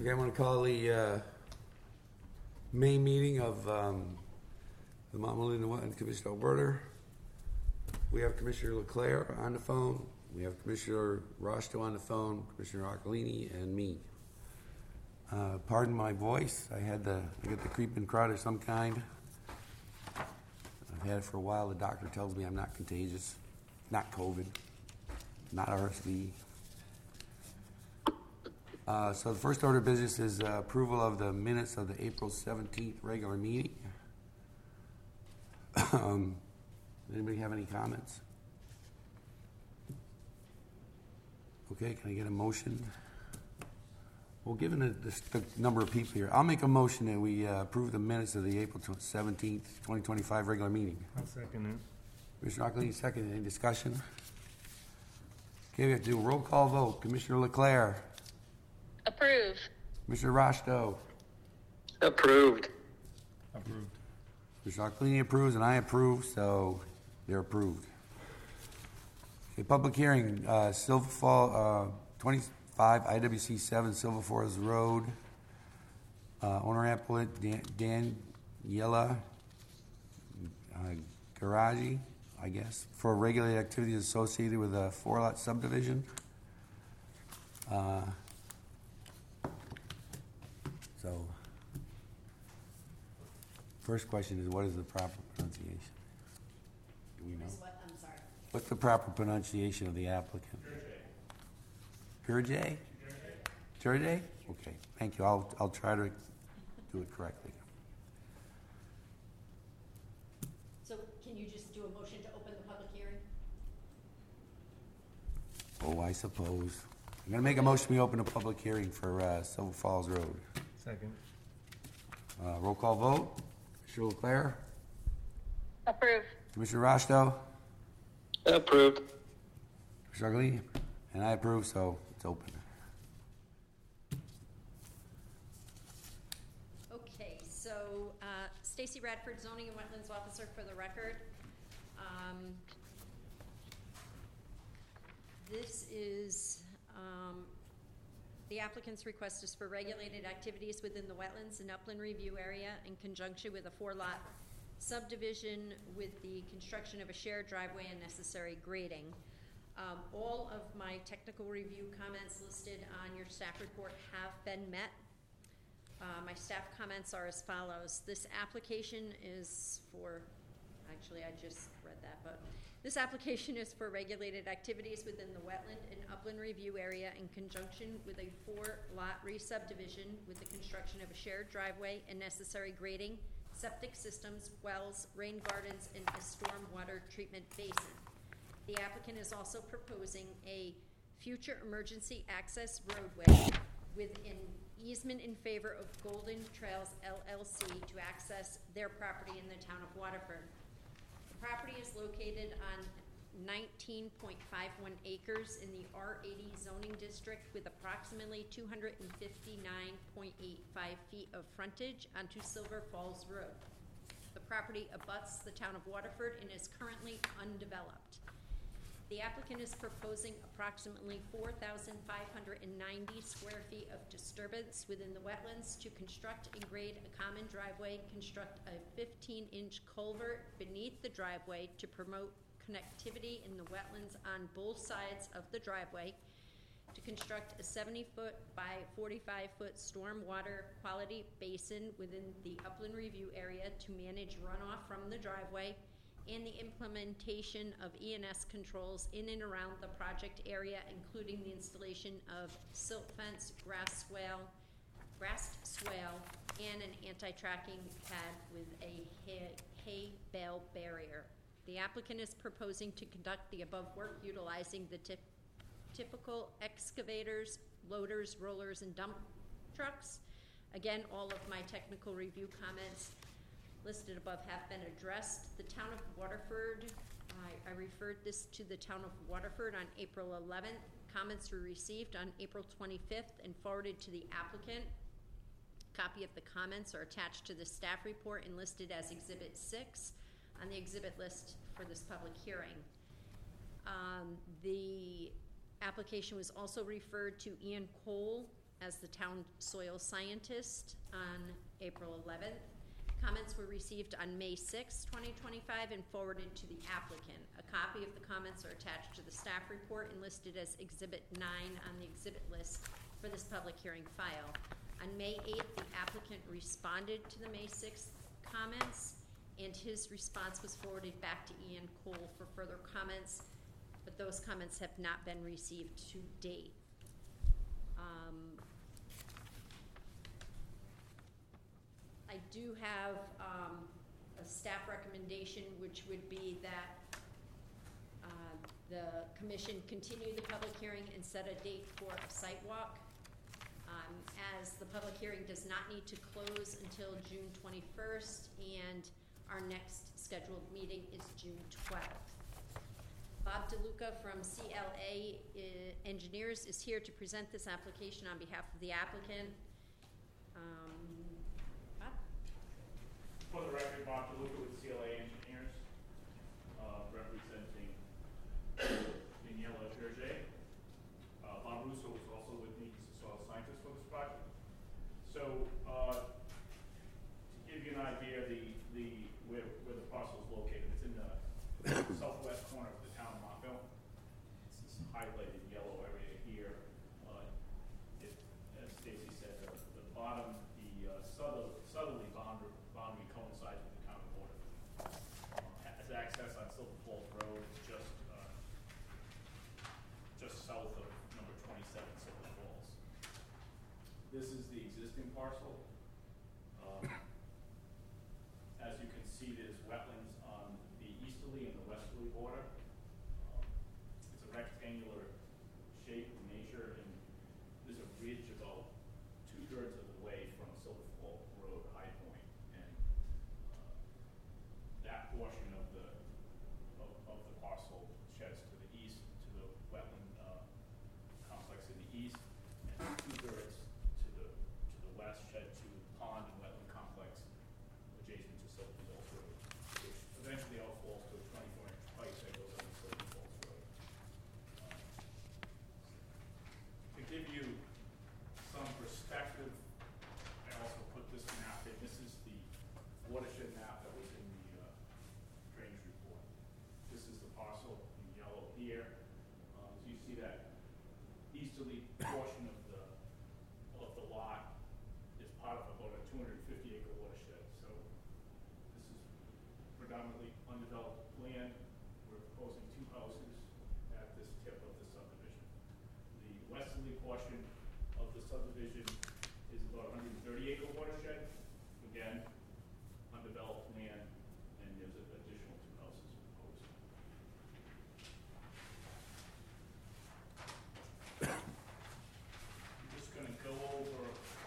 Okay, I'm going to call the May meeting of the Mount Melinda Wetland Commission of Alberta. We have Commissioner Leclerc on the phone. We have Commissioner Rosto on the phone, Commissioner Occolini, and me. Pardon my voice. I got the creeping crowd of some kind. I've had it for a while. The doctor tells me I'm not contagious, not COVID, not RSV. So the first order of business is approval of the minutes of the April 17th regular meeting. Anybody have any comments? Okay, can I get a motion? Well, given the number of people here, I'll make a motion that we approve the minutes of the April 17th, 2025 regular meeting. I'll second it. Commissioner Occolini, second. Any discussion? Okay, we have to do a roll call vote. Commissioner Leclerc. Approve. Commissioner Rosto. Approved. Approved. Commissioner Occolini approves, and I approve, so they're approved. Okay, public hearing, Silver Fall, 25 IWC 7 Silver Forest Road. Owner applicant Daniela Garaji, I guess, for regulated activities associated with a 4-lot subdivision. So, first question is, what is the proper pronunciation? Do we know? What? I'm sorry. What's the proper pronunciation of the applicant? Purjay. Purjay? Okay, thank you. I'll try to do it correctly. So can you just do a motion to open the public hearing? Oh, I suppose. I'm going to make a motion to open a public hearing for Silver Falls Road. Second. Roll call vote. Commissioner Leclerc. Approve. Commissioner Rosto. Approved. Commissioner Occolini. And I approve, so it's open. Okay, so Stacy Radford, Zoning and Wetlands Officer for the record. This is the applicant's request is for regulated activities within the wetlands and upland review area in conjunction with a 4-lot subdivision with the construction of a shared driveway and necessary grading. All of my technical review comments listed on your staff report have been met. My staff comments are as follows. This application is for, actually I just read that, but this application is for regulated activities within the wetland and upland review area in conjunction with a 4-lot re-subdivision with the construction of a shared driveway and necessary grading, septic systems, wells, rain gardens, and a stormwater treatment basin. The applicant is also proposing a future emergency access roadway with an easement in favor of Golden Trails LLC to access their property in the town of Waterford. The property is located on 19.51 acres in the R80 zoning district with approximately 259.85 feet of frontage onto Silver Falls Road. The property abuts the town of Waterford and is currently undeveloped. The applicant is proposing approximately 4,590 square feet of disturbance within the wetlands to construct and grade a common driveway, construct a 15-inch culvert beneath the driveway to promote connectivity in the wetlands on both sides of the driveway, to construct a 70-foot by 45-foot stormwater quality basin within the upland review area to manage runoff from the driveway, and the implementation of ENS controls in and around the project area, including the installation of silt fence, grassed swale, and an anti-tracking pad with a hay bale barrier. The applicant is proposing to conduct the above work utilizing the typical excavators, loaders, rollers, and dump trucks. Again, all of my technical review comments listed above have been addressed. The town of Waterford, I referred this to the town of Waterford on April 11th. Comments were received on April 25th and forwarded to the applicant. Copy of the comments are attached to the staff report and listed as Exhibit 6 on the exhibit list for this public hearing. The application was also referred to Ian Cole as the town soil scientist on April 11th. Comments were received on May 6, 2025, and forwarded to the applicant. A copy of the comments are attached to the staff report and listed as Exhibit 9 on the exhibit list for this public hearing file. On May 8th, the applicant responded to the May 6th comments, and his response was forwarded back to Ian Cole for further comments, but those comments have not been received to date. I do have a staff recommendation, which would be that the commission continue the public hearing and set a date for a site walk, as the public hearing does not need to close until June 21st, and our next scheduled meeting is June 12th. Bob DeLuca from CLA Engineers is here to present this application on behalf of the applicant. Bob? For the record, Bob DeLuca with CLA Engineers, representing Daniela Berger. Bob Russo is also with me, he's a soil scientist for this project. So, to give you an idea, where the parcel is located, it's in the southwest corner of the town of Montville. It's this highlighted yellow area here. As Stacy said, the bottom, the southerly boundary coincides with the county border. Has access on Silver Falls Road, just south of number 27 Silver Falls. This is the existing parcel. As you can see, there's wetlands on the easterly and the westerly border. It's a rectangular shape in nature, and there's a ridge about 2/3 of the way from Silver Falls Road High Point, and that portion of the parcel sheds to the east to the wetland complex in the east, and 2/3 to the west shed to pond and wetland complex adjacent to Silver Falls Road, which eventually outfalls to a 24-inch pipe that goes on Silver Falls Road. To give you some perspective, I also put this map in. This is the watershed map that was in the drainage report. This is the parcel in yellow here. So you see that easterly portion of the lot is part of about a 250-acre watershed. So this is predominantly undeveloped land. We're proposing 2 houses at this tip of the subdivision. The westerly portion of the subdivision is about a 130-acre watershed. Again, undeveloped land, and there's an additional 2 houses proposed. I'm just going to go over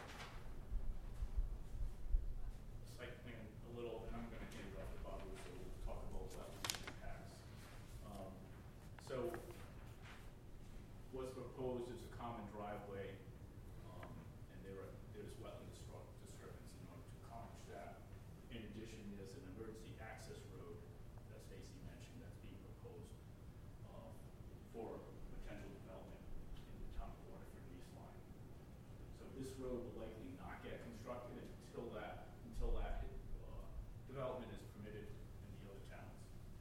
the site plan a little, and I'm going to hand it off to Bob, so we'll talk about wetlands impacts. So, what's proposed is a common driveway, and there's wetland disturbance in order to accomplish that. In addition, there's an emergency access road that Stacy mentioned that's being proposed for potential development in the town of Waterford East Line. So this road will likely not get constructed until that development is permitted in the other towns.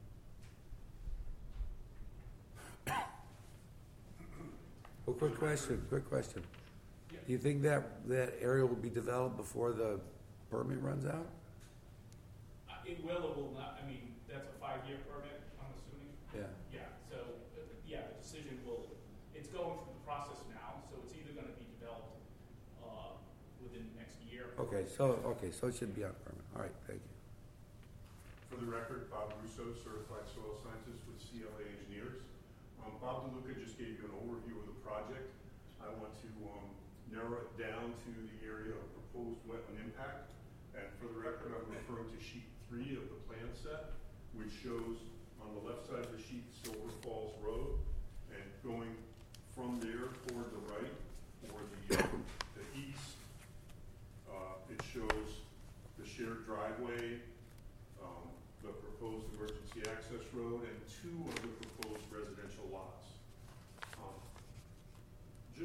Well, quick question. Yeah. Do you think that area will be developed before the permit runs out? It will or will not. I mean, that's a 5-year permit, I'm assuming. Yeah. Yeah, so, the decision it's going through the process now, so it's either gonna be developed, within the next year. Okay, so it should be on permit. All right, thank you. For the record, Bob Russo, certified soil scientist with CLA Engineers. Bob DeLuca just gave you an overview of the project. I want to narrow it down to the area of proposed wetland impact. And for the record, I'm referring to sheet 3 of the plan set, which shows on the left side of the sheet Silver Falls Road, and going from there toward the right, or the east, it shows the shared driveway, the proposed emergency access road, and 2 of the proposed residential lots. Just to recap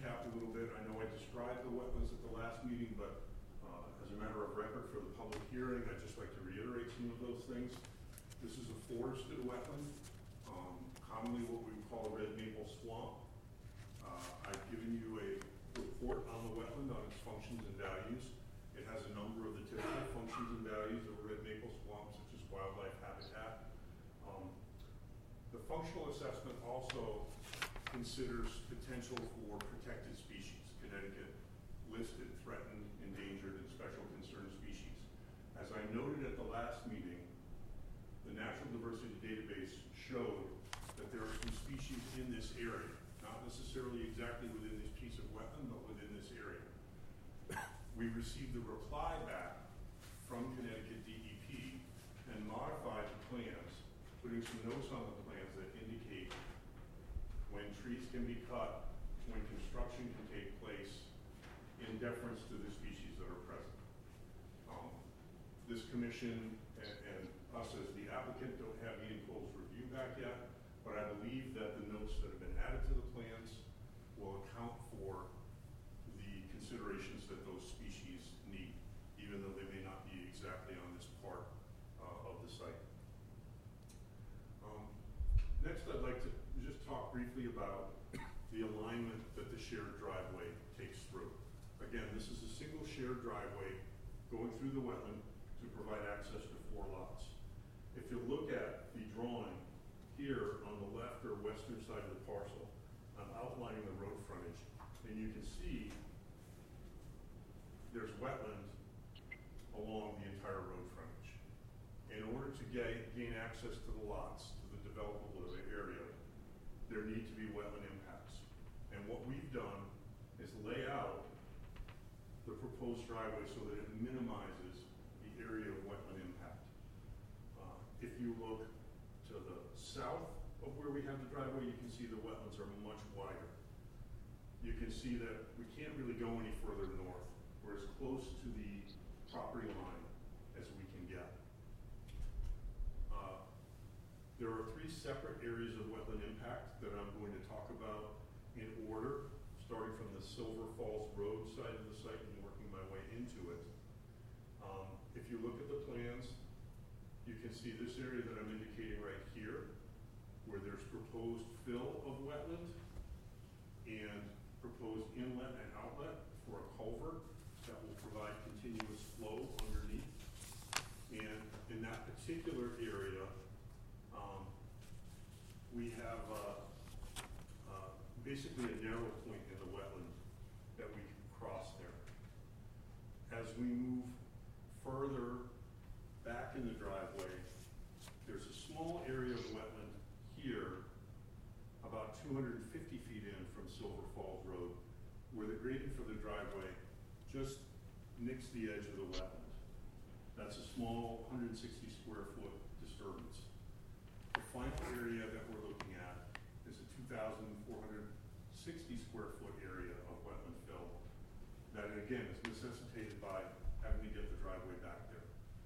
recap a little bit. I know I described the wetlands at the last meeting, but as a matter of record for the public hearing, I'd just like to reiterate some of those things. This is a forested wetland, commonly what we would call a red maple swamp. I've given you a report on the wetland, on its functions and values. It has a number of the typical functions and values of a red maple swamp, such as wildlife habitat. The functional assessment also considers potential for protected species. Connecticut listed threatened, endangered, and special concern species. As I noted at the last meeting, the Natural Diversity Database showed that there are some species in this area, not necessarily exactly within this piece of wetland, but within this area. We received a reply back from Connecticut DEP and modified the plans, putting some notes on the plans that indicate when trees can be cut, when construction can take place, in deference to the species that are present. This commission and us as the applicant don't have the enclosed review back yet, but I believe that the notes that have been added to the plans will account for the considerations that those species need, even though they may not be exactly on this part of the site. Next, I'd like to just talk briefly about the alignment that the shared driveway takes through. Again, this is a single shared driveway going through the wetland to provide access to 4 lots. If you look at the drawing here on the left or western side of the parcel, I'm outlining the road frontage, and you can see there's wetland along the entire road frontage. In order to gain access to the lots, to the developable area, there need to be wetland impacts. And what we've done is lay out the proposed driveway so that it minimizes the area of wetland impact. If you look to the south of where we have the driveway, you can see the wetlands are much wider. You can see that we can't really go any further north. We're as close to the property line as we can get. There are 3 separate areas of wetland impact that I'm going to talk about in order, starting from the Silver Falls Road side of the site and working my way into it. If you look at the plans, you can see this area that I'm indicating right here, where there's proposed fill of wetland and proposed inlet and outlet for a culvert that will provide continuous flow underneath. And in that particular area, we have basically a narrow point in the wetland that we can cross there. As we move further back in the driveway, there's a small area of wetland here, about 250 feet in from Silver Falls Road, where the grading for the driveway just nicks the edge of the wetland. That's a small 160 square foot disturbance. The final area that we're looking at is a 2,460 square foot area of wetland fill that, again, is necessitated by having to get the driveway back there.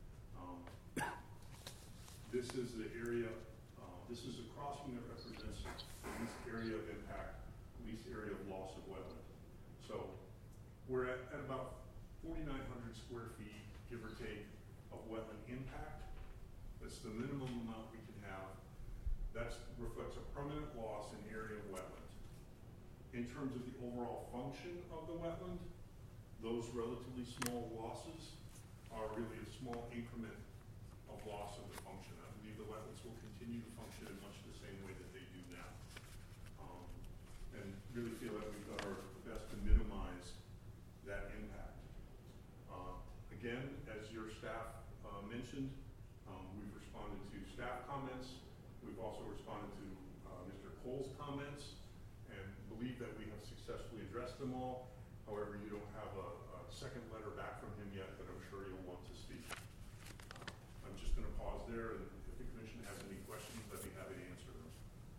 This is the area, this is a crossing that represents the least area of impact, least area of loss of wetland. So we're at about 4,900 square feet, give or take, of wetland impact. That's the minimum amount we can have. That reflects a permanent loss in area of wetland. In terms of the overall function of the wetland, those relatively small losses are really a small increment of loss of the function. I believe the wetlands will continue to function in much the same way that they do now. And really feel that we've done our best to minimize that impact. Again, as your staff mentioned, we've responded to staff comments. We've also responded to Mr. Cole's comments and believe that we have successfully addressed them all. However, you don't have a second letter back from him yet, but I'm sure you'll want to speak. I'm just going to pause there, and if the commission has any questions, I'd be happy to answer them.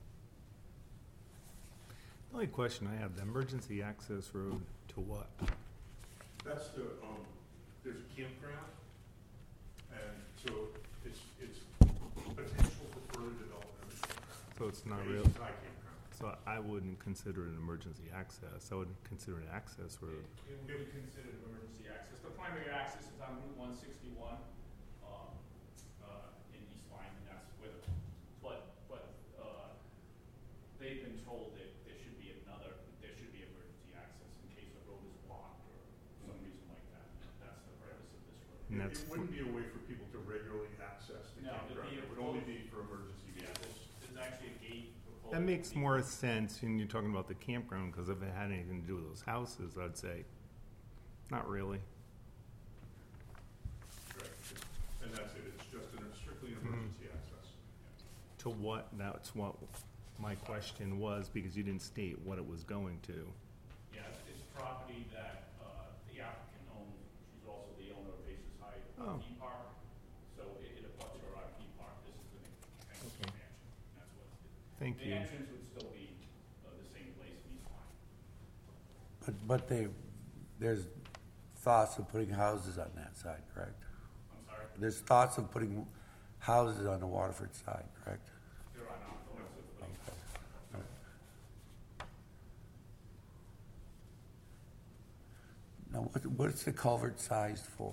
The only question I have, the emergency access road to what? That's the, there's a campground, and so it's potential for further development of the campground. So it's not It's real. a Thai campground. So I wouldn't consider it an emergency access. I would consider it an access road. It would be considered emergency access. The primary access is on Route 161 in East Lyme, and that's where the, they've been told that there should be emergency access in case the road is blocked or some reason like that. That's the purpose of this road. And that's It wouldn't be a way for people to regularly access the No, campground. It would only be for emergency vehicles. There's actually a gate proposed. That makes more sense when you're talking about the campground, because if it had anything to do with those houses, I'd say, not really. Right. And that's it. It's just strictly an emergency access. To what, that's what my question was, because you didn't state what it was going to. Yeah, it's property that the applicant owns. She's also the owner of Basis Heights Oh. RV Park. So it abuts her RV park. This is an expansion. That's what it is. Thank The you. entrance would still be the same place in East Lyme. But there's thoughts of putting houses on that side, correct? I'm sorry, There's thoughts of putting houses on the Waterford side, correct? there are not thoughts of putting. Now, what's the culvert sized for?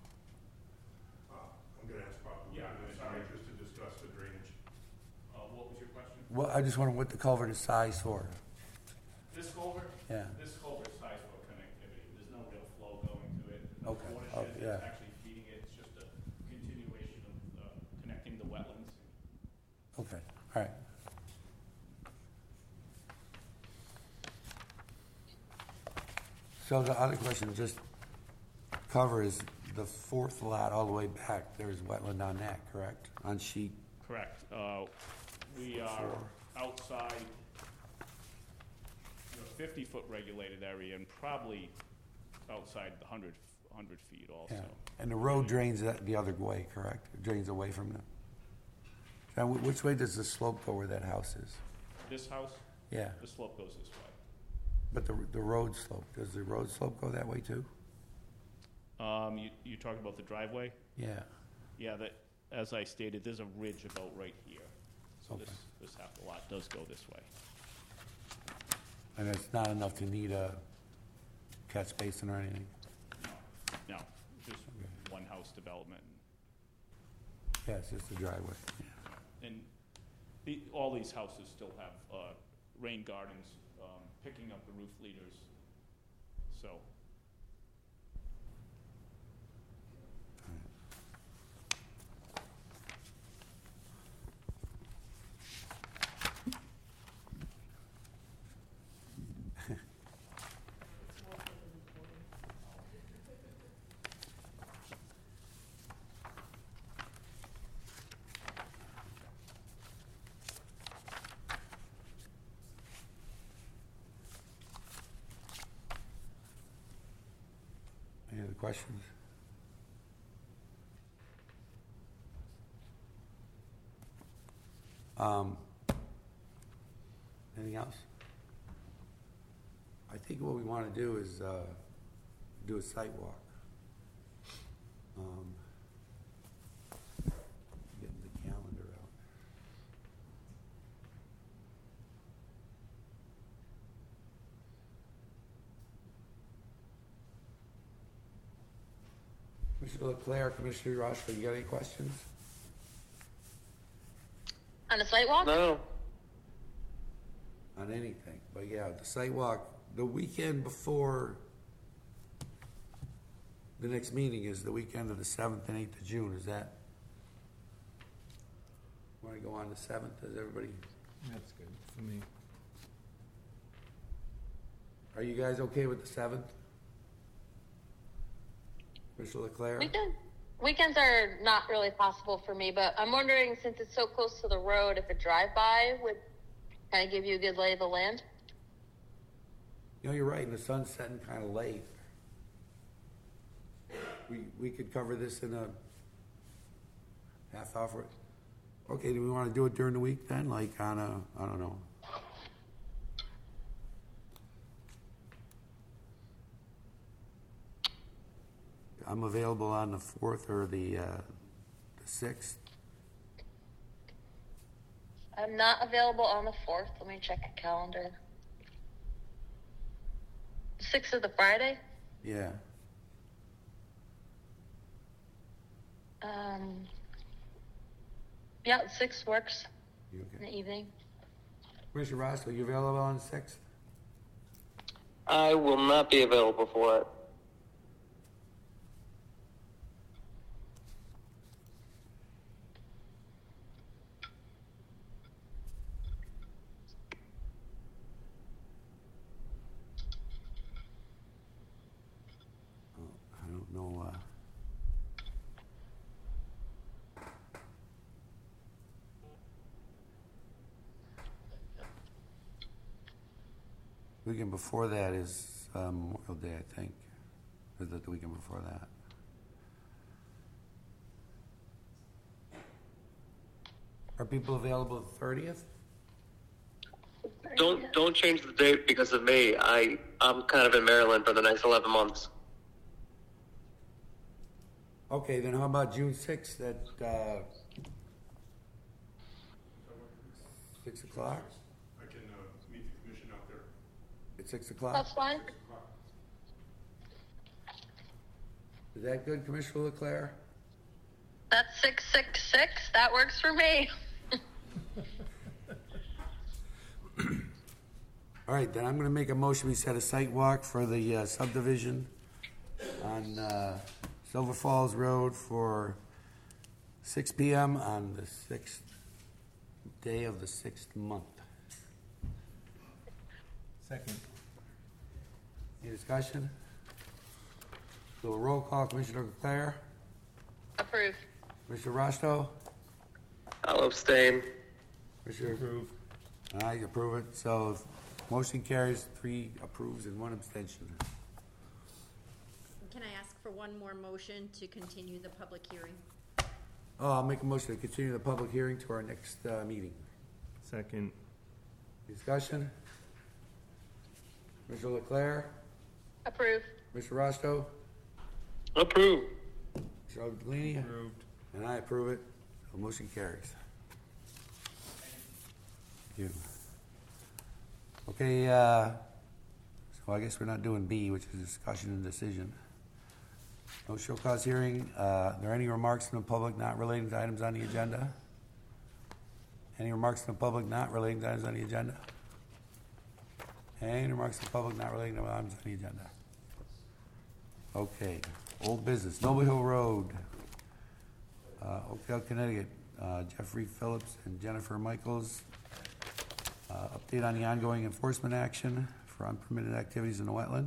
I'm going to ask Bob Yeah, Luca, I'm sorry. just to discuss the drainage. What was your question? Well, I just wonder what the culvert is sized for. This culvert? Yeah. This culvert's sized for connectivity. There's no real flow going to it. There's no Okay. watershed Oh, yeah. that's actually feeding it. It's just a continuation of connecting the wetlands. Okay, all right. So the other question, just cover is the fourth lot all the way back, there's wetland on that, correct? On sheet, Correct. We are Four. outside the 50-foot regulated area and probably outside the 100 feet also. yeah. And the road drains the other way, correct? It drains away from the, now, which way does the slope go where that house is? This house, Yeah, the slope goes this way. but the road slope, does the road slope go that way too? You talking about the driveway? Yeah, Yeah, that, as I stated, there's a ridge about right here. So Okay. this half the lot does go this way. and it's not enough to need a catch basin or anything? No, just one house development. Yeah, it's just a driveway, yeah. And all these houses still have rain gardens, picking up the roof leaders. So, Any other questions? Anything else? I think what we want to do is do a site walk. Getting the calendar out. Commissioner Leclerc, Commissioner Rochford, you got any questions? On the sidewalk? No. On anything, but yeah, the site walk, the weekend before the next meeting is the weekend of the 7th and 8th of June, is that? Want to go on the 7th, is everybody, That's good for me. are you guys okay with the 7th? Commissioner Leclerc? Weekends are not really possible for me, but I'm wondering, since it's so close to the road, if a drive-by would kind of give you a good lay of the land. You know, you're right, and the sun's setting kind of late. We could cover this in a half hour. Okay, do we want to do it during the week then, like on a, I don't know. I'm available on the 4th or the 6th. I I'm not available on the 4th. Let me check a calendar. 6th is the Friday? Yeah. Yeah, 6th works You in okay? the evening. Commissioner Ross, are you available on the 6th? I will not be available for it. I don't know, weekend before that is Memorial Day, I think. Or is it the weekend before that? Are people available the 30th? Don't change the date because of me. I'm kind of in Maryland for the next 11 months. Okay, then how about June 6th at 6 o'clock? I can meet the commission out there. At 6 o'clock? That's fine. Is that good, Commissioner Leclerc? That's 666. That works for me. All right, then I'm going to make a motion. We set a site walk for the subdivision on Silver Falls Road for 6 p.m. on the 6th day of the 6th month. Second. Any discussion? Do a roll call. Commissioner Leclerc, Approve. Commissioner Rosto, I'll abstain. Commissioner Approve. and I approve it. So motion carries, 3 approves and 1 abstention. Can I ask for one more motion to continue the public hearing? Oh, I'll make a motion to continue the public hearing to our next meeting. Second. Discussion? Commissioner Leclerc, Approve. Commissioner Rosto, Approve. Commissioner Delaney, Approved. and I approve it. The motion carries. Thank you. Okay, so I guess we're not doing B, which is discussion and decision. No show cause hearing. Are there any remarks from the public not relating to items on the agenda? Any remarks from the public not relating to items on the agenda? Any remarks from the public not relating to items on the agenda? Okay, old business, Noble Hill Road, Oakdale, Connecticut, Jeffrey Phillips and Jennifer Michaels. Update on the ongoing enforcement action for unpermitted activities in the wetland.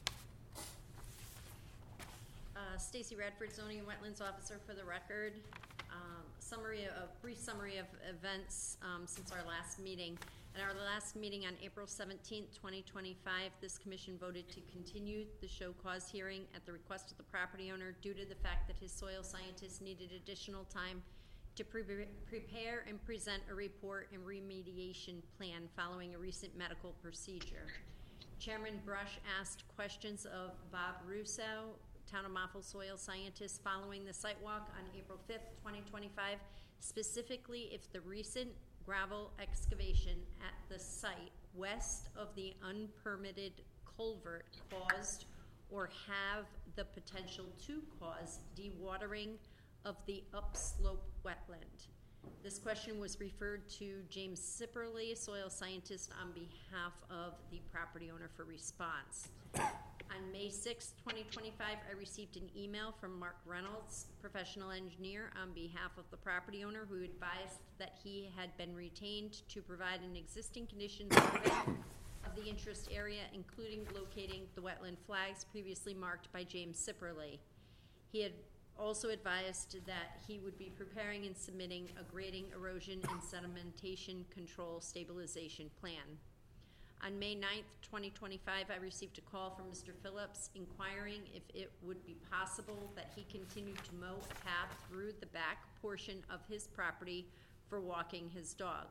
Stacy Radford, Zoning and Wetlands Officer for the record. Brief summary of events since our last meeting. At our last meeting on April 17th, 2025, this commission voted to continue the show cause hearing at the request of the property owner due to the fact that his soil scientist needed additional time to prepare and present a report and remediation plan following a recent medical procedure. Chairman Brush asked questions of Bob Russo, Town of Moffett soil scientist, following the site walk on April 5th, 2025, specifically if the recent gravel excavation at the site west of the unpermitted culvert caused or have the potential to cause dewatering of the upslope wetland. This question was referred to James Sipperly, soil scientist, on behalf of the property owner for response. On May 6, 2025, I received an email from Mark Reynolds, professional engineer, on behalf of the property owner, who advised that he had been retained to provide an existing conditions survey of the interest area, including locating the wetland flags previously marked by James Sipperly. He had also advised that he would be preparing and submitting a grading, erosion, and sedimentation control stabilization plan. On May 9th, 2025, I received a call from Mr. Phillips inquiring if it would be possible that he continue to mow a path through the back portion of his property for walking his dog.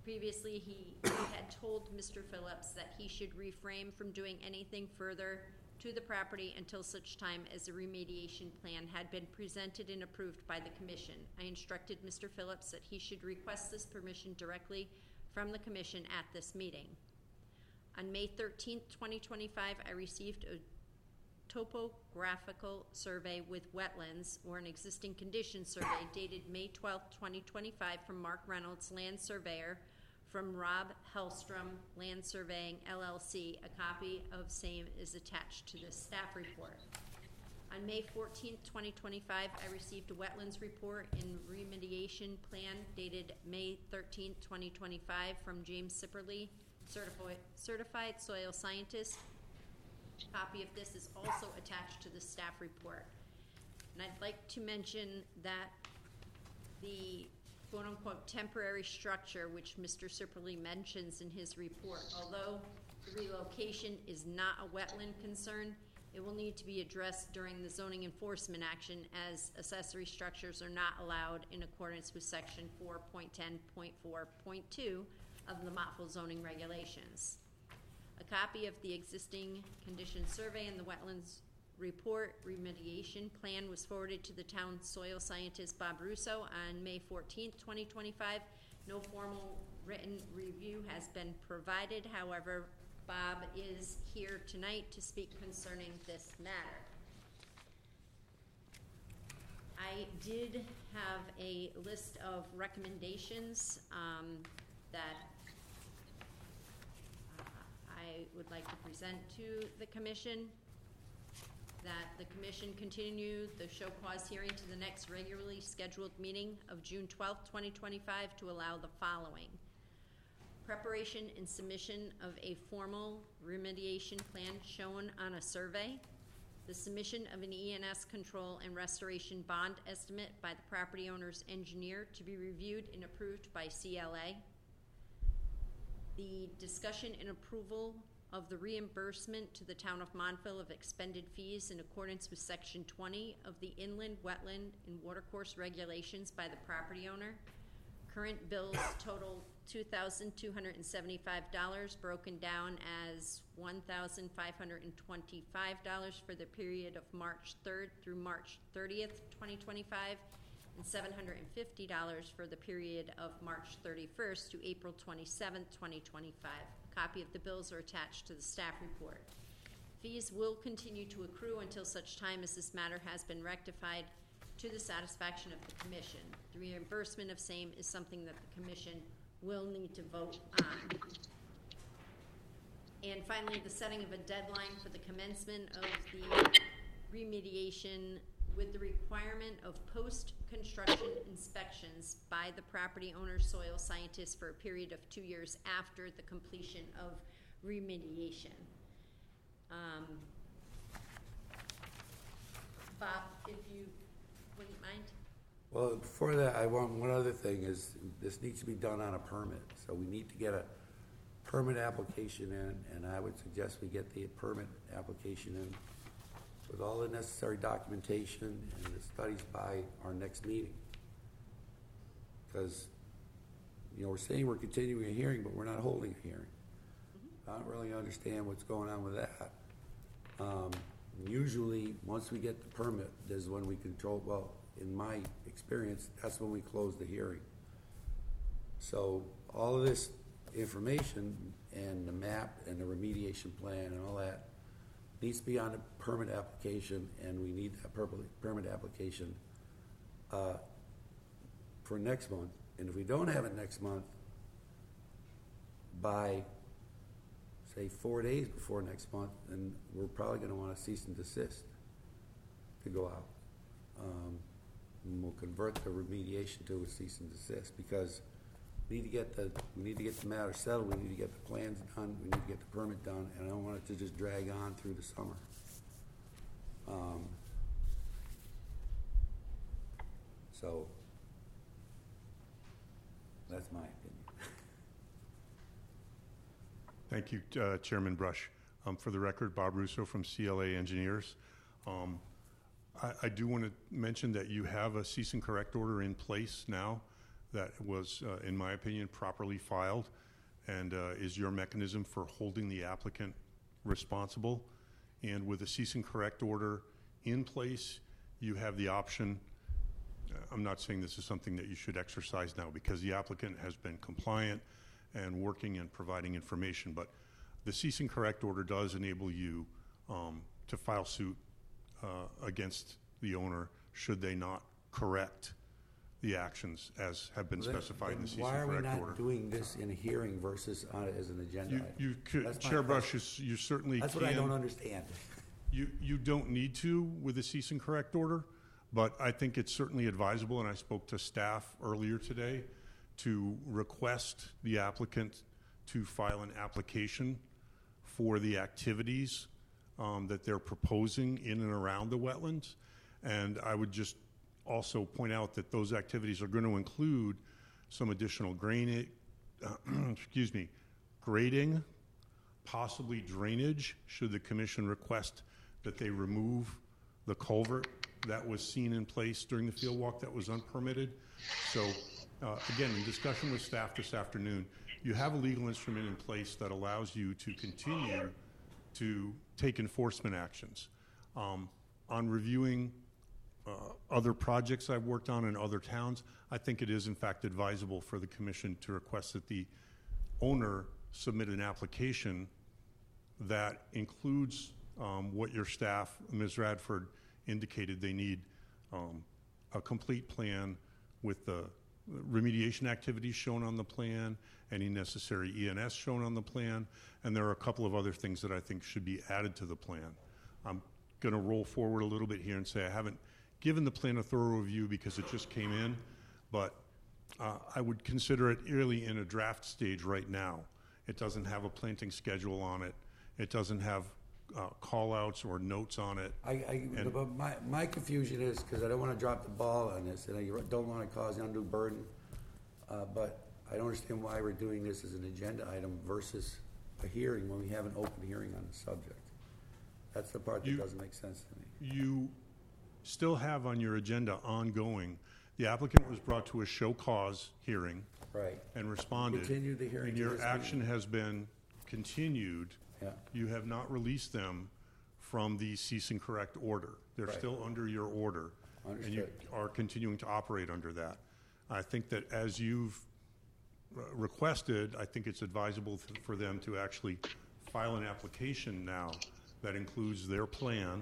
Previously, he had told Mr. Phillips that he should refrain from doing anything further to the property until such time as a remediation plan had been presented and approved by the commission. I instructed Mr. Phillips that he should request this permission directly from the commission at this meeting. On May 13th, 2025, I received a topographical survey with wetlands or an existing condition survey dated May 12th, 2025 from Mark Reynolds, land surveyor, from Rob Hellstrom, Land Surveying LLC. A copy of same is attached to this staff report. On May 14th, 2025, I received a wetlands report and remediation plan dated May 13th, 2025 from James Sipperly, certified soil scientist. A copy of this is also attached to the staff report. And I'd like to mention that the quote-unquote temporary structure, which Mr. Sipperly mentions in his report, although the relocation is not a wetland concern, it will need to be addressed during the zoning enforcement action, as accessory structures are not allowed in accordance with section 4.10.4.2 of the Montville zoning regulations. A copy of the existing condition survey and the wetlands report remediation plan was forwarded to the town soil scientist Bob Russo on May 14th, 2025. No formal written review has been provided. However, Bob is here tonight to speak concerning this matter. I did have a list of recommendations that I would like to present to the commission. That the commission continue the show cause hearing to the next regularly scheduled meeting of June 12th, 2025 to allow the following. Preparation and submission of a formal remediation plan shown on a survey. The submission of an ENS control and restoration bond estimate by the property owner's engineer to be reviewed and approved by CLA. The discussion and approval of the reimbursement to the town of Montville of expended fees in accordance with section 20 of the inland wetland and watercourse regulations by the property owner. Current bills total $2,275, broken down as $1,525 for the period of March 3rd through March 30th, 2025, and $750 for the period of March 31st to April 27th, 2025. A copy of the bills are attached to the staff report. Fees will continue to accrue until such time as this matter has been rectified to the satisfaction of the commission. The reimbursement of same is something that the commission will need to vote on. And finally, the setting of a deadline for the commencement of the remediation with the requirement of post-construction inspections by the property owner soil scientist for a period of 2 years after the completion of remediation. Bob, if you wouldn't mind. Well, before that, I want one other thing is this needs to be done on a permit. So we need to get a permit application in, and I would suggest we get the permit application in with all the necessary documentation and the studies by our next meeting. Because, we're saying we're continuing a hearing, but we're not holding a hearing. I don't really understand what's going on with that. Usually, once we get the permit, is when we control, well, in my experience, that's when we close the hearing. So all of this information and the map and the remediation plan and all that needs to be on a permit application, and we need that permit application for next month. And if we don't have it next month, by say 4 days before next month, then we're probably going to want to cease and desist to go out. And we'll convert the remediation to a cease and desist, because we need to get the matter settled. We need to get the plans done. We need to get the permit done, and I don't want it to just drag on through the summer. So that's my opinion. Thank you, Chairman Brush. For the record, Bob Russo from CLA Engineers. I do want to mention that you have a cease and correct order in place now that was, in my opinion, properly filed, and is your mechanism for holding the applicant responsible And with a cease and correct order in place, you have the option. I'm not saying this is something that you should exercise now because the applicant has been compliant and working and providing information, but the cease and correct order does enable you to file suit against the owner should they not correct the actions as have been specified in the cease and correct order. Why are we not doing this in a hearing versus as an agenda item? You could, That's my Chair Brush, question. you certainly can. That's what I don't understand. You don't need to with a cease and correct order, but I think it's certainly advisable, and I spoke to staff earlier today, to request the applicant to file an application for the activities that they're proposing in and around the wetlands. And I would just also point out that those activities are going to include some additional grading, possibly drainage, should the commission request that they remove the culvert that was seen in place during the field walk that was unpermitted. So again, in discussion with staff this afternoon, you have a legal instrument in place that allows you to continue to take enforcement actions. On reviewing other projects I've worked on in other towns, I think it is in fact advisable for the commission to request that the owner submit an application that includes what your staff, Ms. Radford, indicated they need a complete plan with the remediation activities shown on the plan, any necessary ENS shown on the plan, and there are a couple of other things that I think should be added to the plan. I'm going to roll forward a little bit here and say I haven't given the plan a thorough review because it just came in, but I would consider it really in a draft stage right now. It doesn't have a planting schedule on it. It doesn't have call-outs or notes on it. But my confusion is, because I don't want to drop the ball on this, and I don't want to cause undue burden, but I don't understand why we're doing this as an agenda item versus a hearing when we have an open hearing on the subject. That's the part that doesn't make sense to me. You still have on your agenda ongoing, the applicant was brought to a show cause hearing, right, and responded. Continue the hearing. And your action has been continued. Yeah. You have not released them from the cease and correct order. They're Right. still under your order. Understood. And you are continuing to operate under that. I think that as you've requested, I think it's advisable for them to actually file an application now that includes their plan,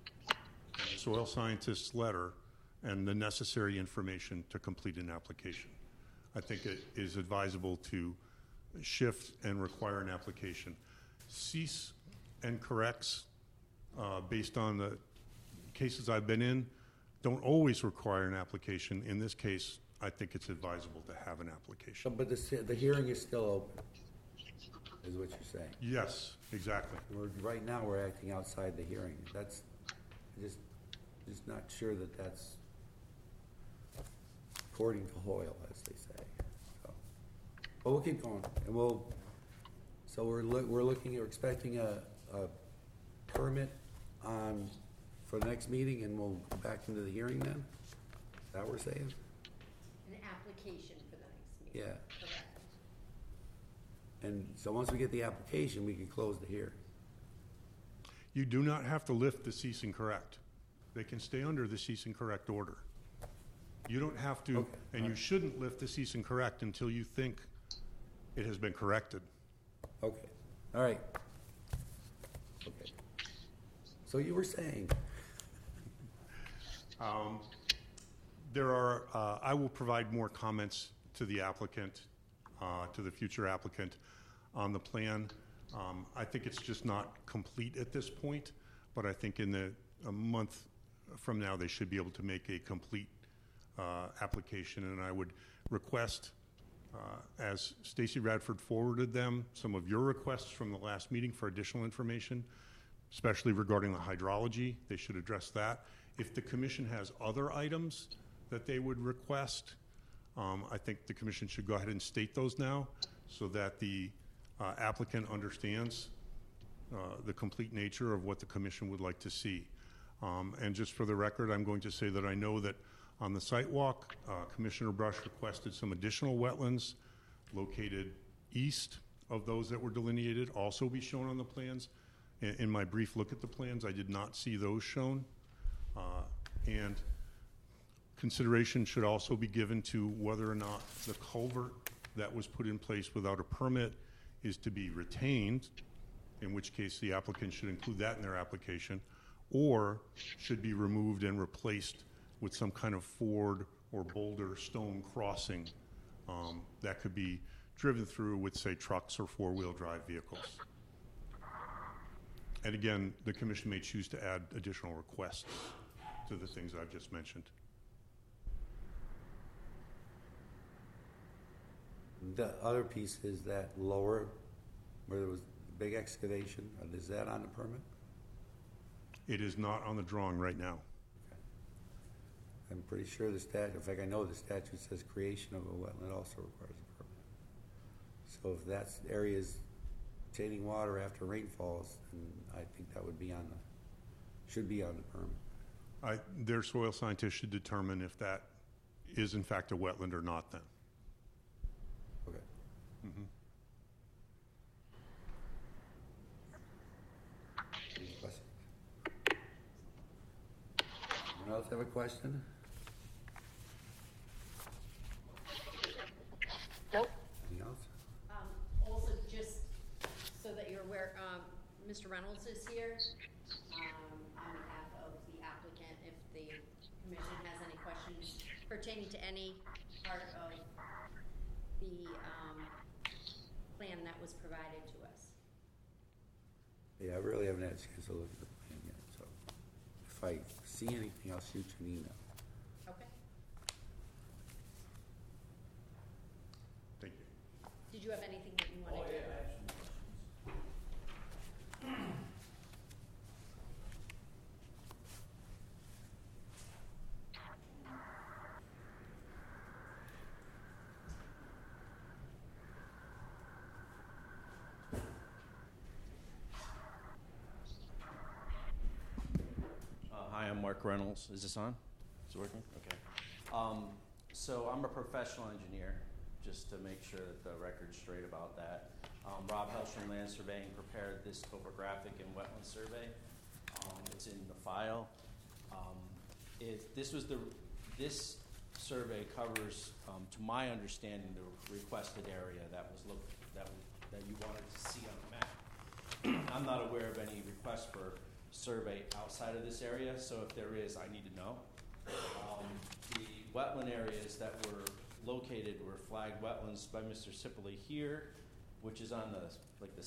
soil scientist's letter, and the necessary information to complete an application. I think it is advisable to shift and require an application. Cease and corrects, based on the cases I've been in, don't always require an application. In this case, I think it's advisable to have an application. But the hearing is still open, is what you're saying. Yes, exactly. Right now, we're acting outside the hearing. That's just not sure that that's according to Hoyle, as they say. So, but we'll keep going, and so we're expecting a permit for the next meeting, and we'll go back into the hearing then? Is that what we're saying? An application for the next meeting. Yeah. Correct. And so once we get the application, we can close the hearing. You do not have to lift the cease and correct. They can stay under the cease and correct order. You don't have to, Okay. and you shouldn't lift the cease and correct until you think it has been corrected. Okay, all right. Okay. So you were saying? I will provide more comments to the applicant, to the future applicant on the plan. I think it's just not complete at this point, but I think in a month from now, they should be able to make a complete application, and I would request, as Stacy Radford forwarded them, some of your requests from the last meeting for additional information, especially regarding the hydrology. They should address that. If the commission has other items that they would request, I think the commission should go ahead and state those now so that the applicant understands the complete nature of what the commission would like to see. And just for the record, I'm going to say that I know that on the site walk, Commissioner Brush requested some additional wetlands located east of those that were delineated also be shown on the plans. In my brief look at the plans, I did not see those shown. And consideration should also be given to whether or not the culvert that was put in place without a permit is to be retained, in which case the applicant should include that in their application, or should be removed and replaced with some kind of Ford or boulder stone crossing that could be driven through with, say, trucks or four-wheel drive vehicles. And again, the commission may choose to add additional requests to the things I've just mentioned. The other piece is that lower, where there was big excavation, is that on the permit? It is not on the drawing right now. I'm pretty sure the statute, in fact, I know the statute says creation of a wetland also requires a permit. So if that's areas retaining water after rainfalls, then I think that would be on the, should be on the permit. Their soil scientists should determine if that is in fact a wetland or not then. Okay. Mm-hmm. Any questions? Anyone else have a question? Nope. Anything else? Also, just so that you're aware, Mr. Reynolds is here on behalf of the applicant. If the commission has any questions pertaining to any part of the plan that was provided to us. Yeah, I really haven't had a chance to look at the plan yet, so if I see anything, I'll shoot you an email. Okay. Thank you. Did you have anything that you wanted to? Hi, I'm Mark Reynolds. Is this on? Is it working? Okay. So I'm a professional engineer, just to make sure that the record's straight about that. Rob Hellstrom Land Surveying prepared this topographic and wetland survey. It's in the file. This survey covers, to my understanding, the requested area that you wanted to see on the map. I'm not aware of any request for survey outside of this area, so if there is, I need to know. The wetland areas that were located were flagged wetlands by Mr. Sipley here, which is on the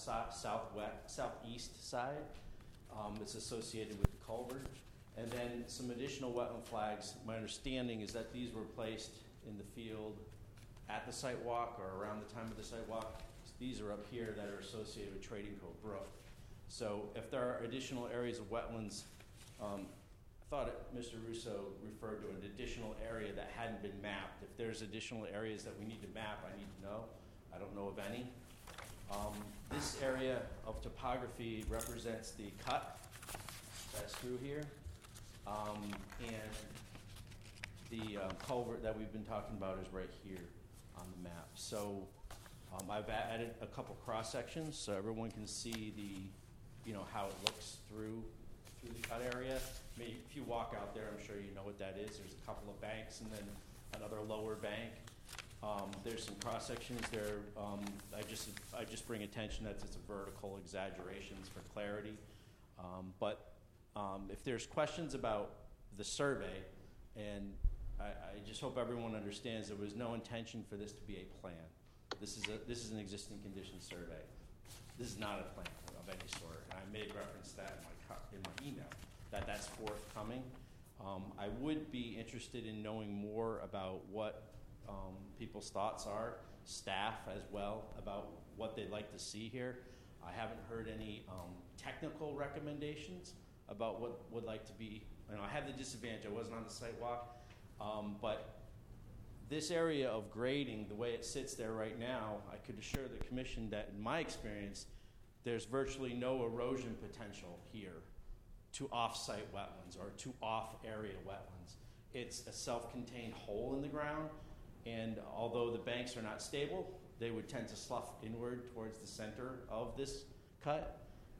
southeast side. It's associated with the culvert. And then some additional wetland flags. My understanding is that these were placed in the field at the site walk or around the time of the site walk. These are up here that are associated with Trading Cove Brook. So if there are additional areas of wetlands, I thought Mr. Russo referred to an additional area that hadn't been mapped. If there's additional areas that we need to map, I need to know. I don't know of any. This area of topography represents the cut that's through here. And the culvert that we've been talking about is right here on the map. So I've added a couple cross sections so everyone can see how it looks through the cut area. I mean, if you walk out there, I'm sure you know what that is. There's a couple of banks and then another lower bank. There's some cross sections there. I just bring attention that it's a vertical exaggerations for clarity. But if there's questions about the survey, and I just hope everyone understands there was no intention for this to be a plan. This is an existing condition survey. This is not a plan of any sort. And I made reference to that in my email, that's forthcoming. I would be interested in knowing more about what people's thoughts are, staff as well, about what they'd like to see here. I haven't heard any technical recommendations about what would like to be. I had the disadvantage, I wasn't on the site walk, but this area of grading, the way it sits there right now, I could assure the commission that in my experience, there's virtually no erosion potential here to off-site wetlands or to off-area wetlands. It's a self-contained hole in the ground, and although the banks are not stable, they would tend to slough inward towards the center of this cut.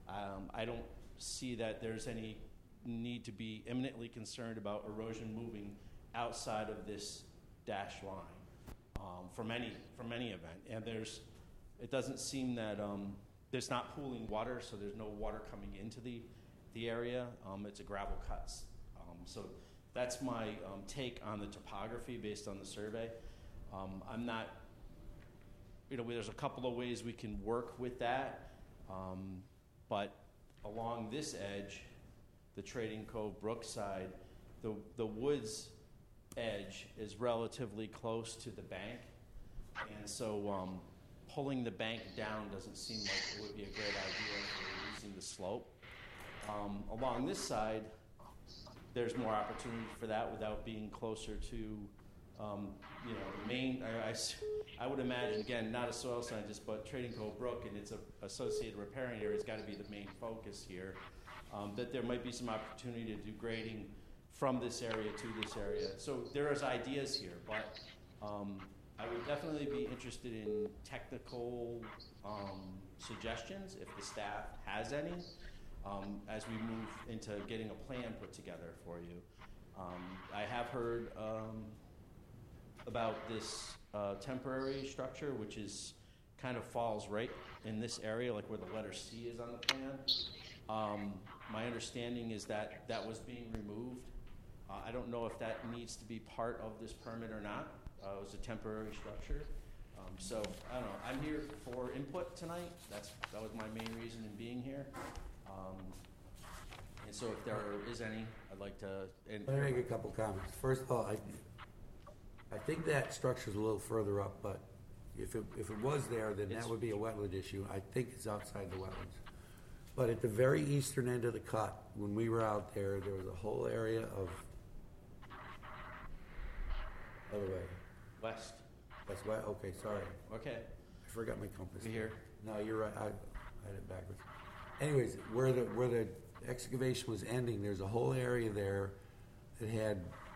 I don't see that there's any need to be imminently concerned about erosion moving outside of this dash line from any event. And it doesn't seem that there's not pooling water, so there's no water coming into the area. It's a gravel cut. So that's my take on the topography based on the survey. I'm not, there's a couple of ways we can work with that, but along this edge, the Trading Cove Brookside, the woods edge is relatively close to the bank, and so pulling the bank down doesn't seem like it would be a great idea for reducing the slope. Along this side, there's more opportunity for that without being closer to, the main. I would imagine, again, not a soil scientist, but Trading Cove Brook and its associated riparian area has got to be the main focus here. That there might be some opportunity to do grading from this area to this area. So there is ideas here, but I would definitely be interested in technical suggestions if the staff has any. As we move into getting a plan put together for you. I have heard about this temporary structure, which is kind of falls right in this area, like where the letter C is on the plan. My understanding is that that was being removed. I don't know if that needs to be part of this permit or not. It was a temporary structure. So I don't know. I'm here for input tonight. That was my main reason in being here. And so if there is any, I'd like to... Let me make a couple comments. First of all, I think that structure's a little further up, but if it was there, then that would be a wetland issue. I think it's outside the wetlands. But at the very eastern end of the cut, when we were out there was a whole area of... Other way. West. That's why, okay, sorry. Okay. I forgot my compass. We here? No, you're right. I had it backwards. Anyways, where the excavation was ending, there's a whole area there that had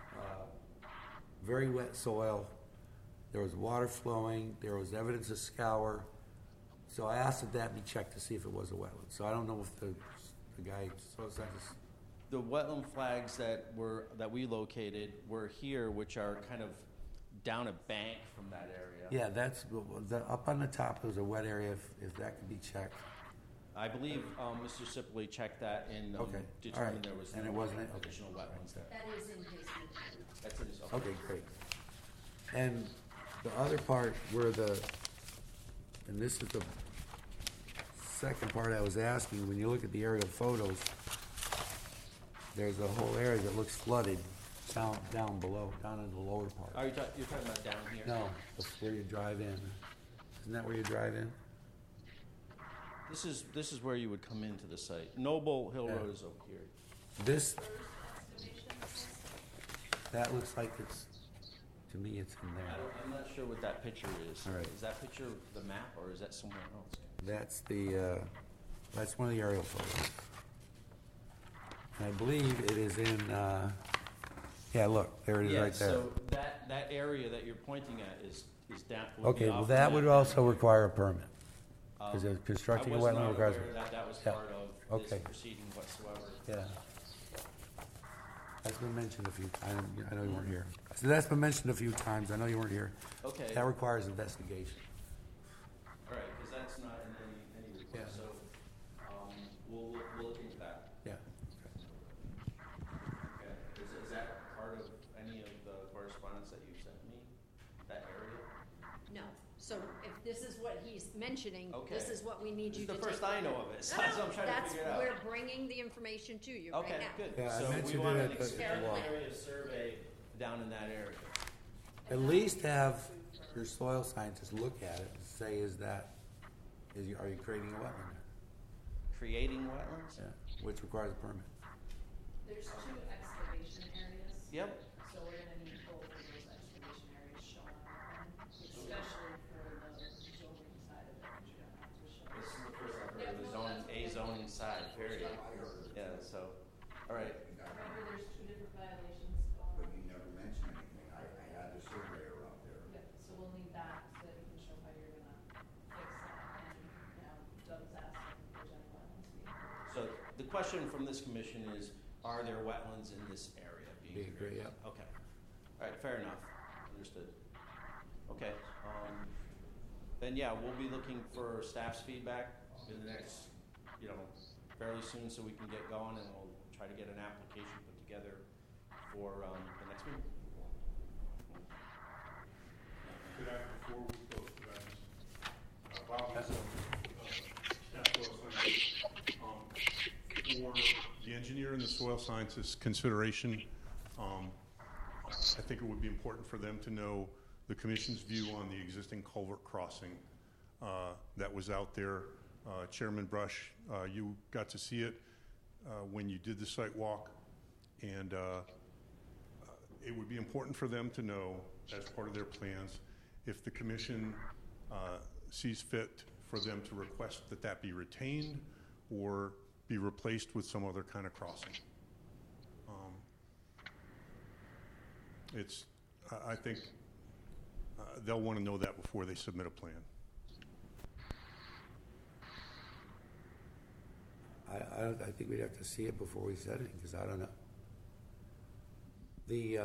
very wet soil. There was water flowing. There was evidence of scour. So I asked that be checked to see if it was a wetland. So I don't know if the guy soil scientist. The wetland flags that we located were here, which are kind of down a bank from that area. Yeah, that's up on the top. There's a wet area. If that could be checked. I believe Mr. Sipley checked that and determined there was and no it wasn't additional wetlands there. That is in his report. That's in his Okay, great. And the other part where and this is the second part I was asking, when you look at the aerial photos, there's a whole area that looks flooded down below, down in the lower part. Are you're talking about down here? No, that's where you drive in. Isn't that where you drive in? This is where you would come into the site. Noble Hill Road is over here. That looks like to me it's in there. I'm not sure what that picture is. All right. Is that picture the map or is that somewhere else? That's one of the aerial photos. And I believe it is in, look, there it is right there. So that area that you're pointing at is down. Okay, well that would also require a permit. Because constructing a wetland requires. That was part of this proceeding whatsoever. Yeah. That's been mentioned a few times. I know you weren't here. So that's been mentioned a few times. I know you weren't here. Okay. That requires investigation. All right, because that's not in any report. Yeah. So we'll look into that. Yeah. Okay. Is that part of any of the correspondence that you sent me? That area? No. So if this is what he's mentioning, Okay. this is what we need you to It's take. the first I know of it, so No, that's what I'm trying to figure it out. We're bringing the information to you right Okay, now. good. Yeah, I So we mentioned want it an at the expanded walk. area survey down in that area. At least have your soil scientists look at it and say, are you creating a wetland? Creating wetlands? Yeah, which requires a permit. There's 2 excavation areas. Yep. So we're gonna need both of those excavation areas shown on the plan, especially for the zoning side of it, which you're gonna have to show. This is the first I've heard of the zoning side, period. Yeah, so, all right. Remember, there's 2 different violations. But you never mentioned anything. I had the surveyor out there. Yep, so we'll need that so that you can show how you're gonna fix that. And now Doug's asking if there's any wetlands being created. question from this commission is, are there wetlands in this area being Being created? created, yeah. Okay. All right, fair enough. Understood. Okay. Then, yeah, we'll be looking for staff's feedback in the next, fairly soon so we can get going, and we'll try to get an application put together for the next meeting. Could I, before we close, Bob, staff soil scientist, for the engineer and the soil scientist consideration, I think it would be important for them to know the commission's view on the existing culvert crossing that was out there. Chairman Brush, you got to see it when you did the site walk, and it would be important for them to know, as part of their plans, if the commission sees fit for them to request that that be retained or be replaced with some other kind of crossing. I think they'll want to know that before they submit a plan. I think we'd have to see it before we said it, because I don't know. The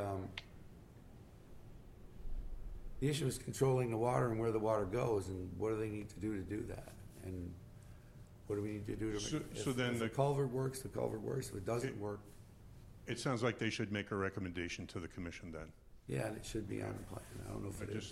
issue is controlling the water and where the water goes, and what do they need to do that? And what do we need to do to make So then if the culvert works, the culvert works. If it doesn't work, it sounds like they should make a recommendation to the commission then. yeah, and it should be on the plan. I don't know if it is.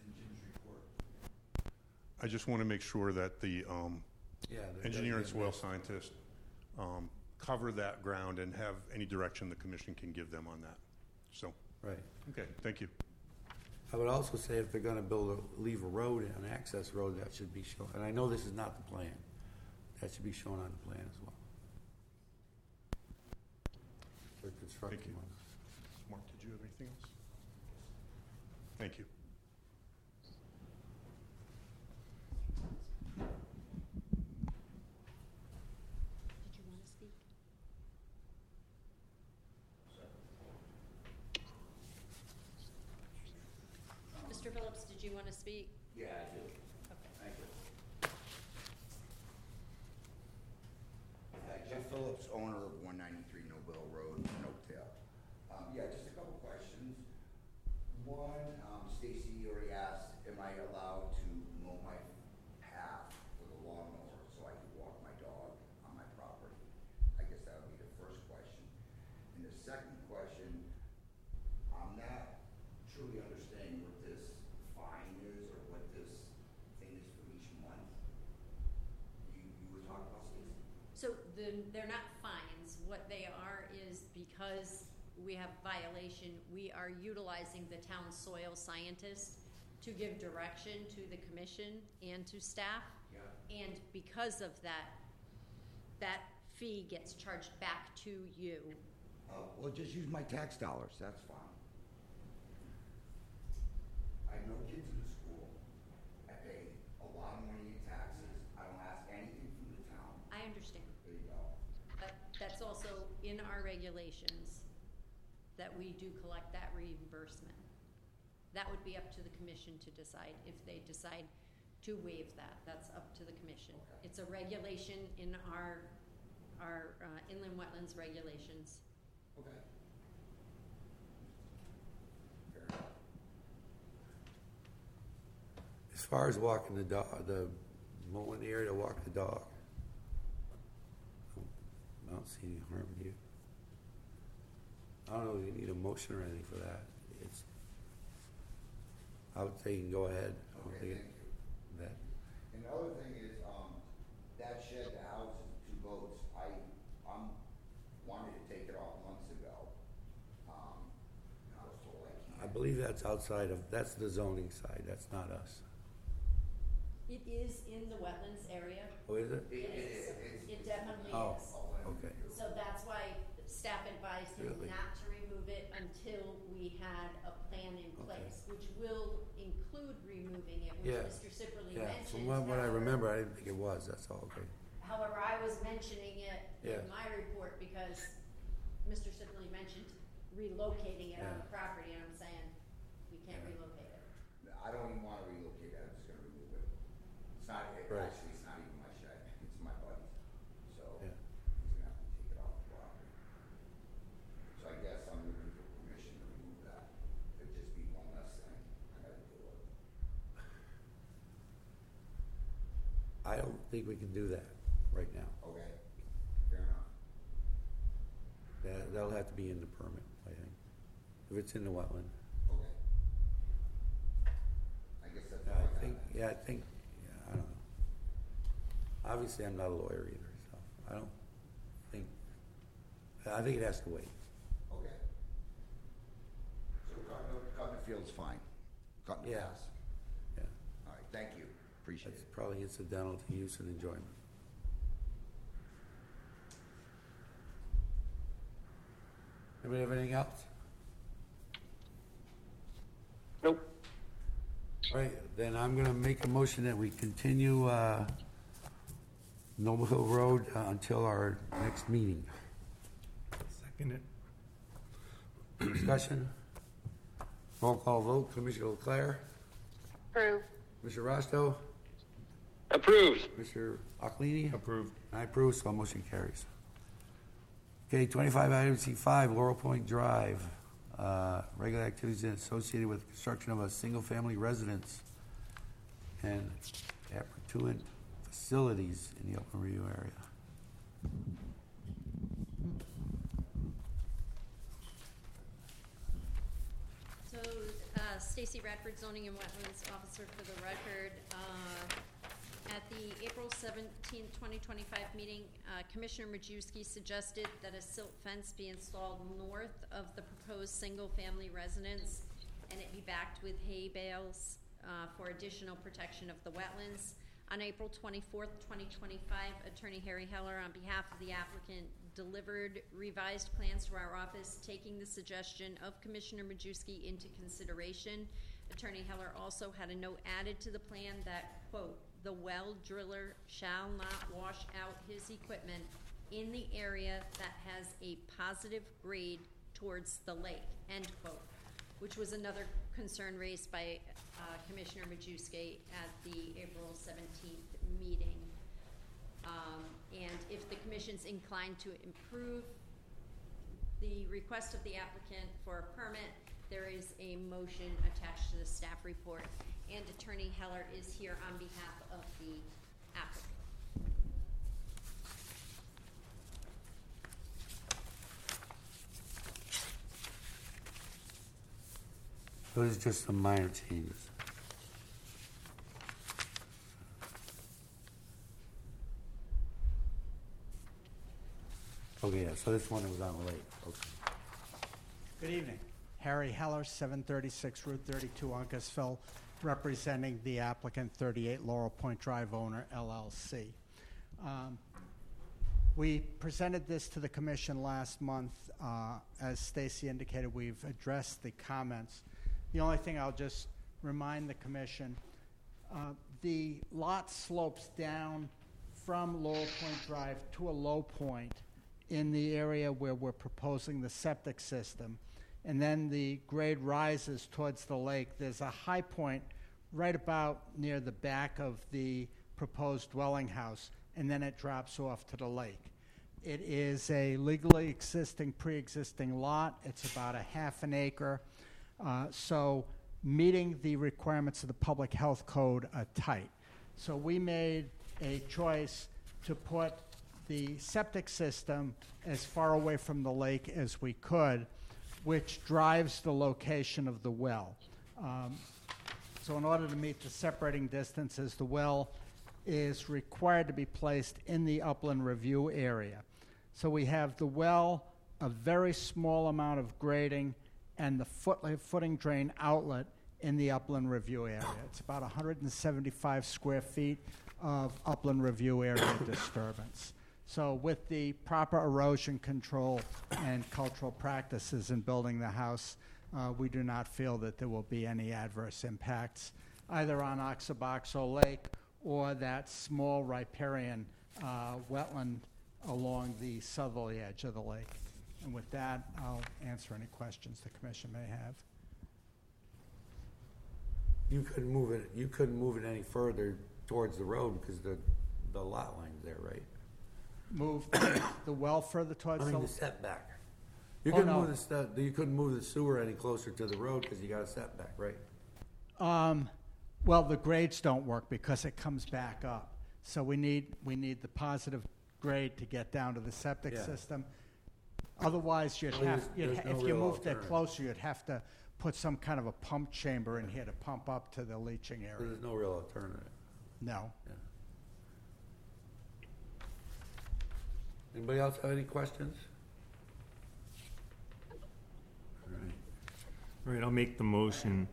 I just want to make sure that the Yeah, engineer and soil scientist cover that ground and have any direction the commission can give them on that. So, right. okay, thank you. I would also say if they're going to leave a road, an access road, that should be shown. And I know this is not the plan. That should be shown on the plan as well. For construction. Thank you. Mark, did you have anything else? Thank you. Did you want to speak? Mr. Phillips, did you want to speak? Yeah, I do. Okay. Thank you. Jeff Phillips, owner of 193 Nobel Road, Oakdale. Yeah, just a couple questions. One, Stacy already asked, am I allowed to mow my path with a lawnmower so I can walk my dog on my property? I guess that would be the first question. And the second question, I'm not truly understanding what this fine is or what this thing is for each month. You were talking about, Stacy? So they're not fines. What they are is, because we have violation, we are utilizing the town soil scientist to give direction to the commission and to staff. Yeah. And because of that, that fee gets charged back to you. Well, just use my tax dollars, that's fine. I have no kids in the school. I pay a lot of money in taxes. I don't ask anything from the town. I understand. There you go. But that's also in our regulations that we do collect that reimbursement. That would be up to the commission to decide. If they decide to waive that, that's up to the commission. Okay. It's a regulation in our inland wetlands regulations. Okay. Fair enough. As far as walking the dog, the mowing the area to walk the dog, I don't see any harm in you. I don't know if you need a motion or anything for that. I would say you can go ahead. I don't Okay, think thank you. that. And the other thing is, that shed, the house, and 2 boats, I'm wanted to take it off months ago. I was told I I can't. believe that's outside of, that's the zoning side, that's not us. It is in the wetlands area. Oh, is it? It is. It definitely Oh, is. okay. So that's why staff advised him Really? not to remove it until we had a plan in Okay. place, which will include removing it, which Yeah. Mr. Sipperly Yeah, mentioned. from what I However- remember, I didn't think it was, that's all, okay. However, I was mentioning it Yeah. in my report because Mr. Sipperly mentioned relocating it on Yeah. the property, and I'm saying, we can't Yeah. relocate it. I don't even want to relocate it, I'm just gonna remove it. It's not, Right. actually, it's not even my shed, it's my buddy's. So, Yeah. he's gonna have to think we can do that right now. Okay, fair enough. That'll have to be in the permit, I think, if it's in the wetland. Okay. I guess that's all I got. I don't know. Obviously, I'm not a lawyer either, so I think it has to wait. Okay. So cutting the field's fine? Cutting the Yeah. grass? Yeah, All right, thank you, appreciate it's it. probably incidental to use and enjoyment. Anybody have anything else? Nope. All right, then I'm gonna make a motion that we continue, Noble Hill Road until our next meeting. Second it. Discussion? Roll call vote, Commissioner Leclerc, Approve. Commissioner Rosto, Approved. Commissioner Ocklini. Approved. I approve, so motion carries. Okay, 25 item C5, Laurel Point Drive, regular activities associated with construction of a single-family residence and appurtenant facilities in the open review area. So, Stacy Radford, Zoning and Wetlands Officer for the record. At the April 17th, 2025 meeting, Commissioner Majewski suggested that a silt fence be installed north of the proposed single-family residence and it be backed with hay bales for additional protection of the wetlands. On April 24th, 2025, Attorney Harry Heller, on behalf of the applicant, delivered revised plans to our office, taking the suggestion of Commissioner Majewski into consideration. Attorney Heller also had a note added to the plan that, quote, "The well driller shall not wash out his equipment in the area that has a positive grade towards the lake," end quote, which was another concern raised by Commissioner Majewski at the April 17th meeting. And if the commission's inclined to improve the request of the applicant for a permit, there is a motion attached to the staff report, and Attorney Heller is here on behalf of the applicant. Those are just some minor changes. Okay, yeah, so this one was on the lake, okay. Good evening. Harry Heller, 736 Route 32, Uncasville, representing the applicant, 38 Laurel Point Drive owner, LLC. We presented this to the commission last month. As Stacy indicated, we've addressed the comments. The only thing I'll just remind the commission, the lot slopes down from Laurel Point Drive to a low point in the area where we're proposing the septic system. And then the grade rises towards the lake. There's a high point right about near the back of the proposed dwelling house, and then it drops off to the lake. It is a legally existing, pre-existing lot. It's about a half an acre. So meeting the requirements of the public health code are tight. So we made a choice to put the septic system as far away from the lake as we could, which drives the location of the well. So in order to meet the separating distances, the well is required to be placed in the upland review area. So we have the well, a very small amount of grading, and the footing drain outlet in the upland review area. It's about 175 square feet of upland review area disturbance. So with the proper erosion control and cultural practices in building the house, we do not feel that there will be any adverse impacts either on Oxaboxo Lake or that small riparian wetland along the southerly edge of the lake. And with that, I'll answer any questions the commission may have. You couldn't move it any further towards the road because the lot line's there, right? Move the well further towards the setback. You Oh, couldn't no. move you couldn't move the sewer any closer to the road because you got a setback, right? Well, the grades don't work because it comes back up. So we need the positive grade to get down to the septic Yeah. system. Otherwise, Well, there's no if you real moved it alternative. closer, you'd have to put some kind of a pump chamber in here to pump up to the leaching So area. there's no real alternative. No. Yeah. Anybody else have any questions? All right. All right, I'll make the motion.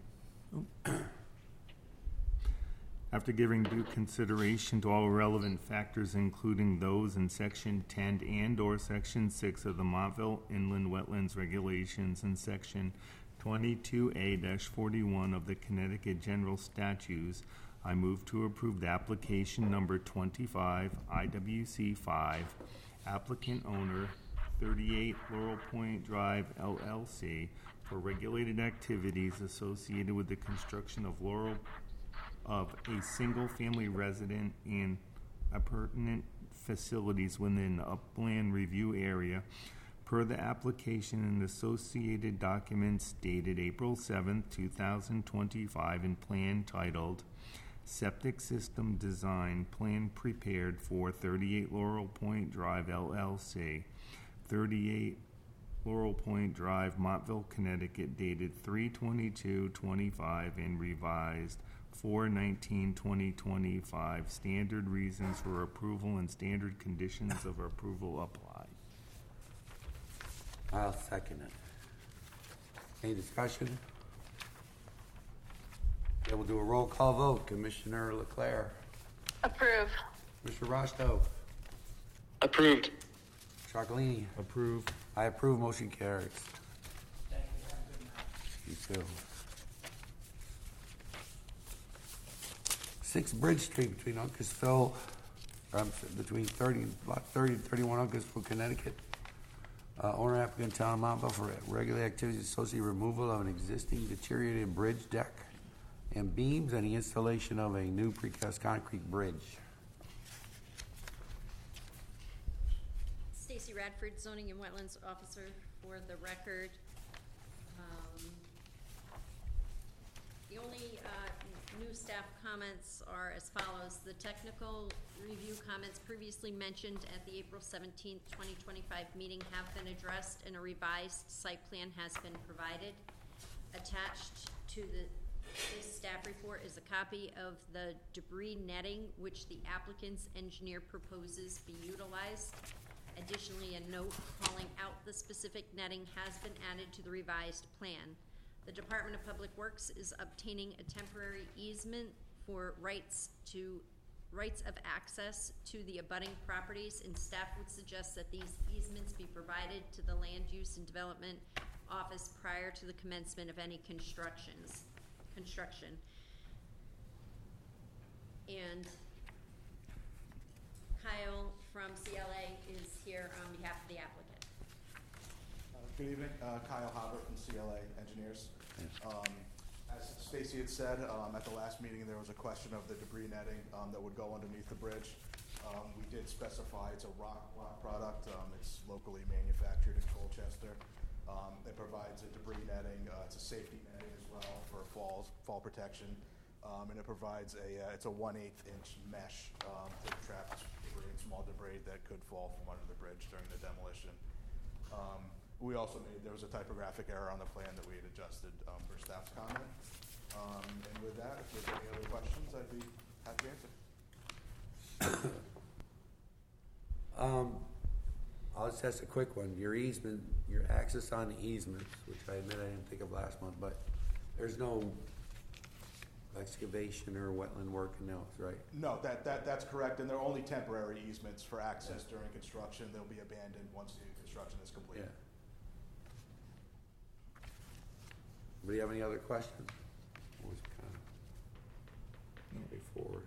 After giving due consideration to all relevant factors, including those in Section 10 and/or Section 6 of the Montville Inland Wetlands Regulations and Section 22A-41 of the Connecticut General Statutes, I move to approve the application number 25 IWC 5, applicant owner 38 Laurel Point Drive LLC, for regulated activities associated with the construction of a single-family resident and appurtenant facilities within the upland review area, per the application and associated documents dated April 7th, 2025, and plan titled Septic System Design Plan Prepared for 38 Laurel Point Drive LLC, 38 Laurel Point Drive, Montville, Connecticut, dated 3/22/25 and revised 4/19/2025. Standard reasons for approval and standard conditions of approval apply. I'll second it. Any discussion? Okay, we'll do a roll call vote. Commissioner Leclerc. Approve. Mr. Rosto. Approved. Chocalini. Approved. I approve. Motion carries. You too. 6 Bridge Street between Uncasville, between lot 30 and 31 Uncasville, Connecticut. Owner applicant Town of Montville for regular activities associated with removal of an existing deteriorated bridge deck and beams and the installation of a new precast concrete bridge. Stacy Radford, Zoning and Wetlands Officer for the record. The only new staff comments are as follows. The technical review comments previously mentioned at the April 17th, 2025 meeting have been addressed and a revised site plan has been provided. Attached to this staff report is a copy of the debris netting which the applicant's engineer proposes be utilized. Additionally, a note calling out the specific netting has been added to the revised plan. The Department of Public Works is obtaining a temporary easement for rights of access to the abutting properties, and staff would suggest that these easements be provided to the Land Use and Development Office prior to the commencement of any construction. And Kyle from CLA is here on behalf of the applicant. Good evening, Kyle Hobart from CLA Engineers. As Stacy had said, at the last meeting, there was a question of the debris netting that would go underneath the bridge. We did specify it's a rock product. It's locally manufactured in Colchester. It provides a debris netting. It's a safety netting as well for fall protection. And it provides it's a 1/8 inch mesh to trap debris and small debris that could fall from under the bridge during the demolition. We also there was a typographic error on the plan that we had adjusted for staff's comment. And with that, if there's any other questions, I'd be happy to answer. I'll just ask a quick one. Your easement, your access on the easements, which I admit I didn't think of last month, but there's no excavation or wetland work in those, right? No, that's correct, and they're only temporary easements for access during construction. They'll be abandoned once the construction is complete. Yeah. Anybody have any other questions? Or was it kind of straightforward?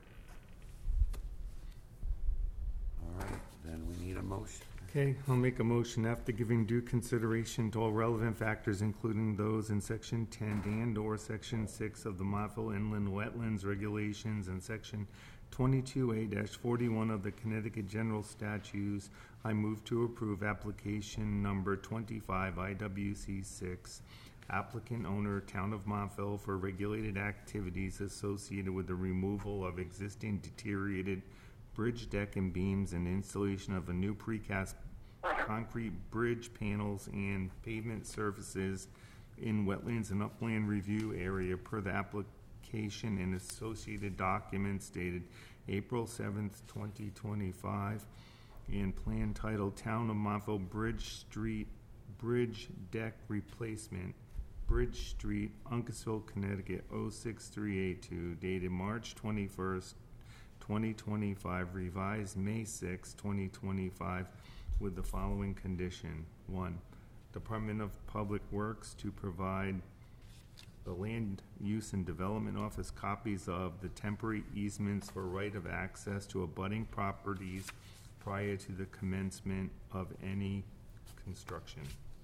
All right, then we need a motion. Okay, I'll make a motion after giving due consideration to all relevant factors, including those in Section 10 and/or Section 6 of the Montville Inland Wetlands Regulations and Section 22A-41 of the Connecticut General Statutes, I move to approve application number 25 IWC 6, applicant owner Town of Montville for regulated activities associated with the removal of existing deteriorated bridge deck and beams and installation of a new precast concrete bridge panels and pavement surfaces in wetlands and upland review area per the application and associated documents dated April 7th, 2025, and plan titled Town of Montville Bridge Street Bridge Deck Replacement, Bridge Street, Uncasville, Connecticut 06382, dated March 21st, 2025, revised May 6, 2025, with the following condition. 1. Department of Public Works to provide the Land Use and Development Office copies of the temporary easements for right of access to abutting properties prior to the commencement of any construction.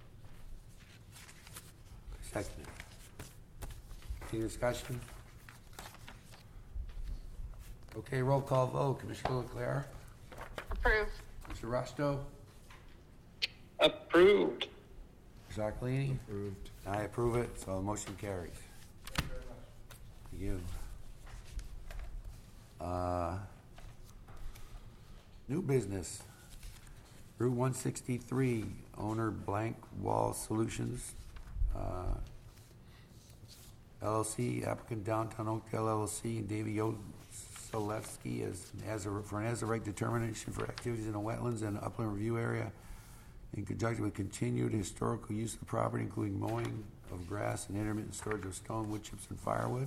Second. Any discussion? Okay, roll call vote. Commissioner Leclerc? Approved. Commissioner Rosto? Approved. Commissioner Zarcalini? Approved. I approve it, so the motion carries. Thank you very much. Thank you. New business. Route 163, owner Blank Wall Solutions, LLC, applicant Downtown Oakdale LLC, and Davey Yoselewski for an as-of-right determination for activities in the wetlands and upland review area in conjunction with continued historical use of the property, including mowing of grass and intermittent storage of stone, wood chips, and firewood.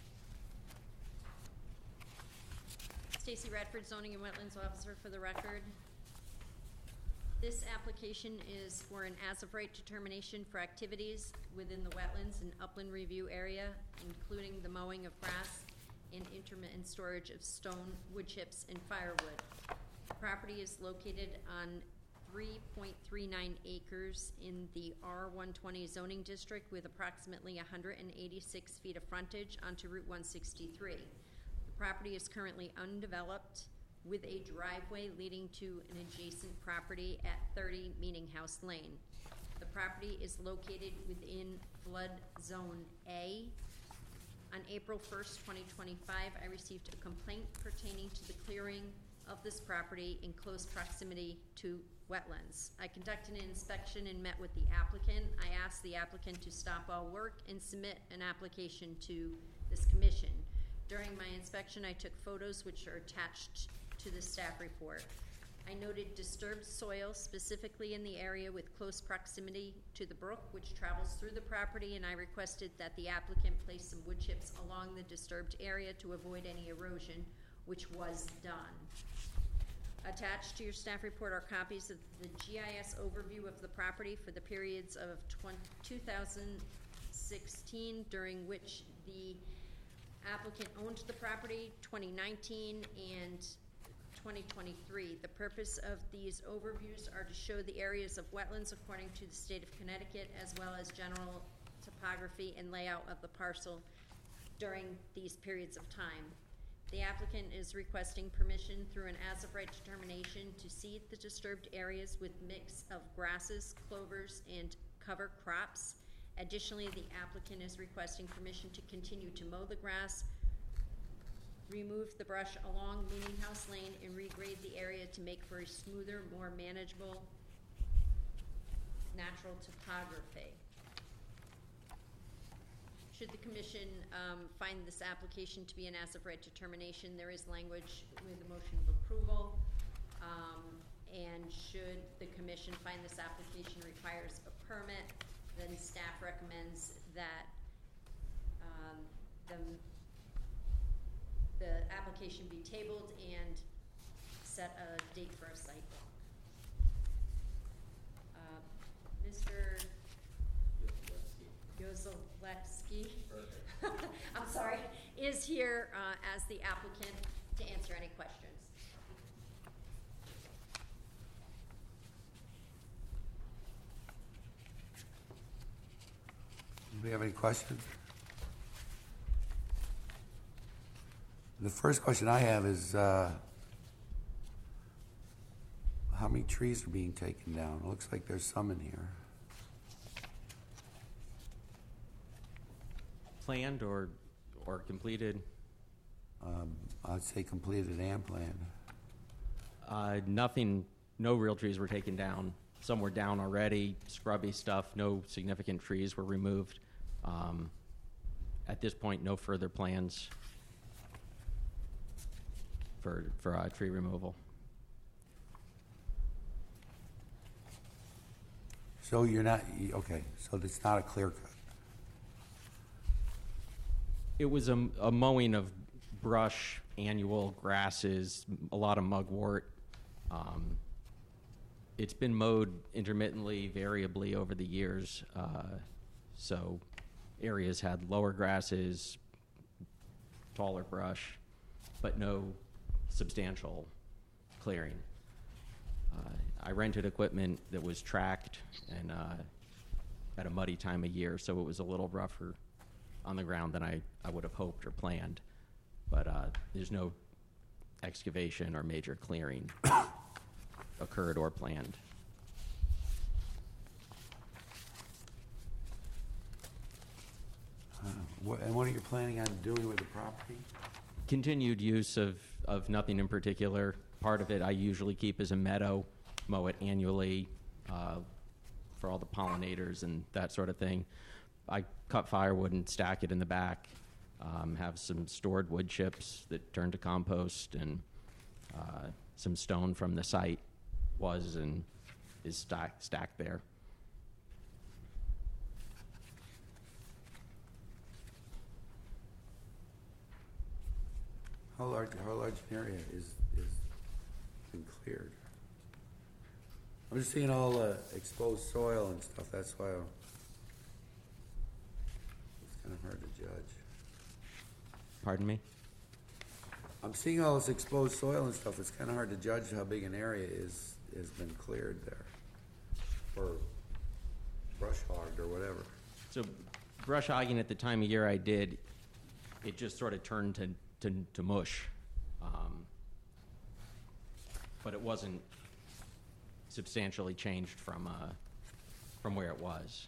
Stacy Radford, Zoning and Wetlands Officer for the record. This application is for an as-of-right determination for activities within the wetlands and upland review area, including the mowing of grass and intermittent storage of stone, wood chips, and firewood. The property is located on 3.39 acres in the R120 zoning district with approximately 186 feet of frontage onto Route 163. The property is currently undeveloped with a driveway leading to an adjacent property at 30 Meeting House Lane. The property is located within Flood Zone A. On April 1st, 2025, I received a complaint pertaining to the clearing of this property in close proximity to wetlands. I conducted an inspection and met with the applicant. I asked the applicant to stop all work and submit an application to this commission. During my inspection, I took photos which are attached to the staff report. I noted disturbed soil specifically in the area with close proximity to the brook which travels through the property, and I requested that the applicant place some wood chips along the disturbed area to avoid any erosion, which was done. Attached to your staff report are copies of the GIS overview of the property for the periods of 2016, during which the applicant owned the property, 2019, and 2023. The purpose of these overviews are to show the areas of wetlands according to the state of Connecticut, as well as general topography and layout of the parcel during these periods of time. The applicant is requesting permission through an as-of-right determination to seed the disturbed areas with mix of grasses, clovers, and cover crops. Additionally, the applicant is requesting permission to continue to mow the grass, remove the brush along Meeting House Lane, and regrade the area to make for a smoother, more manageable natural topography. Should the commission find this application to be an as-of-right determination, there is language with a motion of approval. And should the commission find this application requires a permit, then staff recommends that the application be tabled and set a date for a site walk. Mr. Yoselewski, I'm sorry, is here as the applicant to answer any questions. Do we have any questions? The first question I have is how many trees are being taken down? It looks like there's some in here. Planned or completed? I'd say completed and planned. Nothing, no real trees were taken down. Some were down already, scrubby stuff. No significant trees were removed. At this point, no further plans for tree removal. So you're not, okay, so it's not a clear cut. It was a mowing of brush, annual grasses, a lot of mugwort. It's been mowed intermittently, variably over the years. So areas had lower grasses, taller brush, but no substantial clearing. I rented equipment that was tracked and at a muddy time of year, so it was a little rougher on the ground than I would have hoped or planned. But there's no excavation or major clearing occurred or planned. And what are you planning on doing with the property? Continued use of nothing in particular. Part of it I usually keep as a meadow, mow it annually for all the pollinators and that sort of thing. I cut firewood and stack it in the back, have some stored wood chips that turn to compost, and some stone from the site was and is stacked there. How large an area is been cleared? I'm just seeing all the exposed soil and stuff. That's why it's kind of hard to judge. Pardon me? I'm seeing all this exposed soil and stuff. It's kind of hard to judge how big an area has been cleared there, or brush hogged or whatever. So brush hogging at the time of year I did, it just sort of turned to mush. But it wasn't substantially changed from where it was.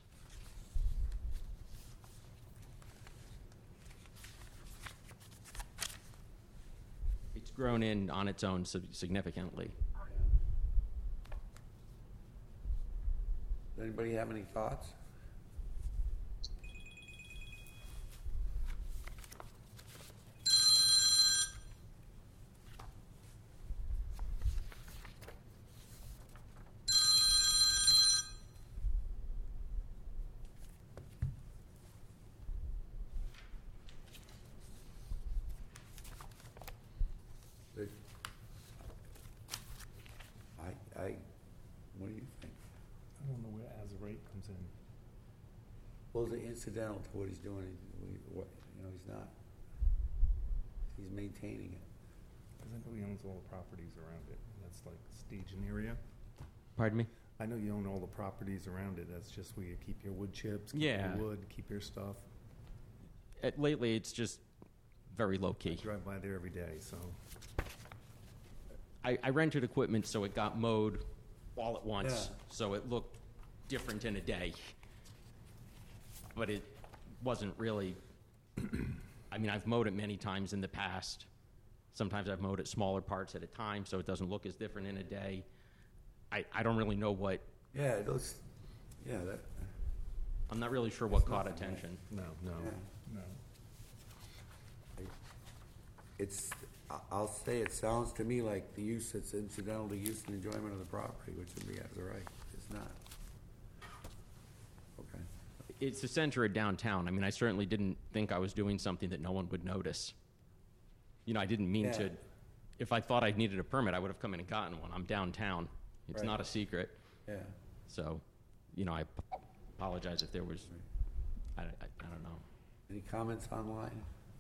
It's grown in on its own significantly. Does anybody have any thoughts? What do you think? I don't know where as a rate comes in. Well, it's incidental to what he's doing. He's not. He's maintaining it. Because I know he owns all the properties around it. That's like staging area. Pardon me? I know you own all the properties around it. That's just where you keep your wood chips, keep Yeah. your wood, keep your stuff. Lately, it's just very low key. I drive by there every day, so. I rented equipment, so it got mowed all at once, Yeah. so it looked different in a day. But it wasn't really. I mean, I've mowed it many times in the past. Sometimes I've mowed it smaller parts at a time, so it doesn't look as different in a day. I don't really know what. Yeah, it looks. Yeah, that. I'm not really sure what caught attention. No. It's. I'll say it sounds to me like the use that's incidental to use and enjoyment of the property, which would be as a right. It's not. Okay. It's the center of downtown. I mean, I certainly didn't think I was doing something that no one would notice. I didn't mean to. If I thought I needed a permit, I would have come in and gotten one. I'm downtown. It's not a secret. Yeah. So, I apologize if there was. I don't know. Any comments online?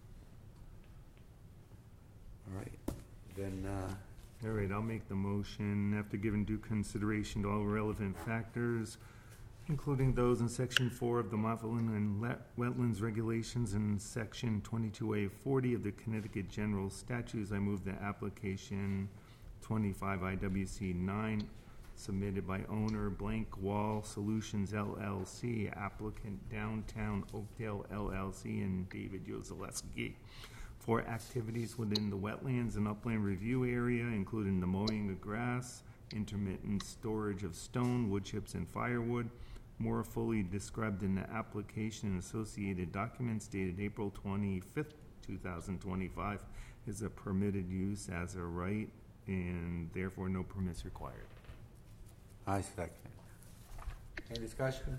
All right. Then. All right, I'll make the motion. After giving due consideration to all relevant factors, including those in Section 4 of the Montfaucon and Wetlands Regulations and Section 22A40 of the Connecticut General Statutes, I move the application 25 IWC 9 submitted by owner Blank Wall Solutions LLC, applicant Downtown Oakdale LLC, and David Yozeleski for activities within the wetlands and upland review area, including the mowing of grass, intermittent storage of stone, wood chips, and firewood, more fully described in the application and associated documents dated April 25th, 2025, is a permitted use as a right, and therefore no permits required. I second. Any discussion?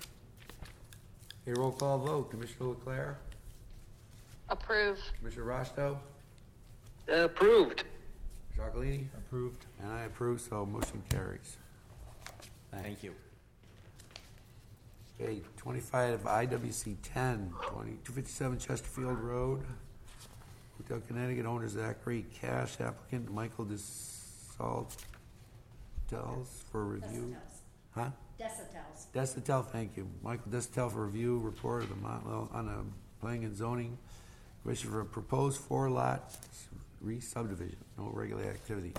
A roll call vote. Commissioner Leclerc? Approve. Commissioner Rosto? Approved. Jacqueline? Approved. And I approve, so motion carries. Thank you. Okay, 25 IWC 10, 257 Chesterfield Road. Hotel Connecticut, owner Zachary Cash, applicant Michael DeSaltels for review. Huh? Desatel, thank you. Michael Desatel for review report of the on the planning and zoning commission for a proposed 4-lot re-subdivision, no regular activities.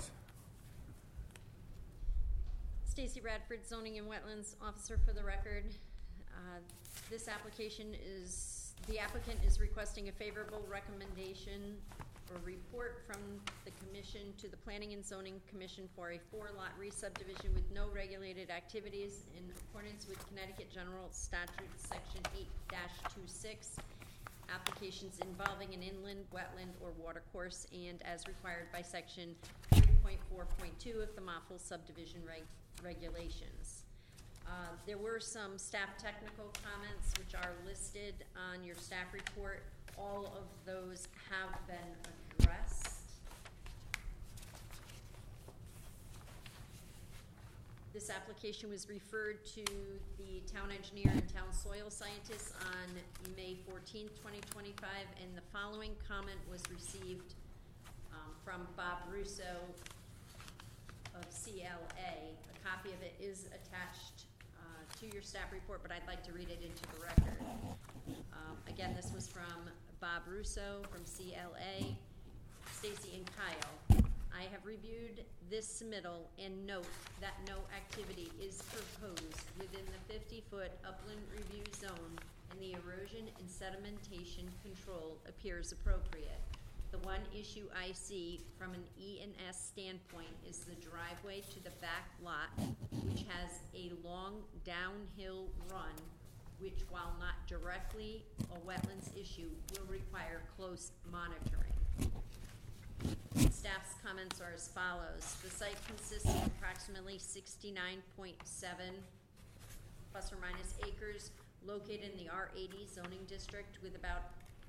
Stacy Radford, Zoning and Wetlands Officer for the record. This application is, the applicant is requesting a favorable recommendation or report from the commission to the Planning and Zoning Commission for a 4-lot re-subdivision with no regulated activities in accordance with Connecticut General Statute Section 8-26, applications involving an inland, wetland, or watercourse, and as required by Section 3.4.2 of the Moffett subdivision regulations. There were some staff technical comments which are listed on your staff report. All of those have been addressed. This application was referred to the town engineer and town soil scientist on May 14th, 2025, and the following comment was received from Bob Russo of CLA. A copy of it is attached to your staff report, but I'd like to read it into the record. Again, this was from Bob Russo from CLA. Stacy and Kyle, I have reviewed this submittal and note that no activity is proposed within the 50-foot upland review zone, and the erosion and sedimentation control appears appropriate. The one issue I see from an E&S standpoint is the driveway to the back lot, which has a long downhill run, which, while not directly a wetlands issue, will require close monitoring. Staff's comments are as follows. The site consists of approximately 69.7 plus or minus acres located in the R80 zoning district with about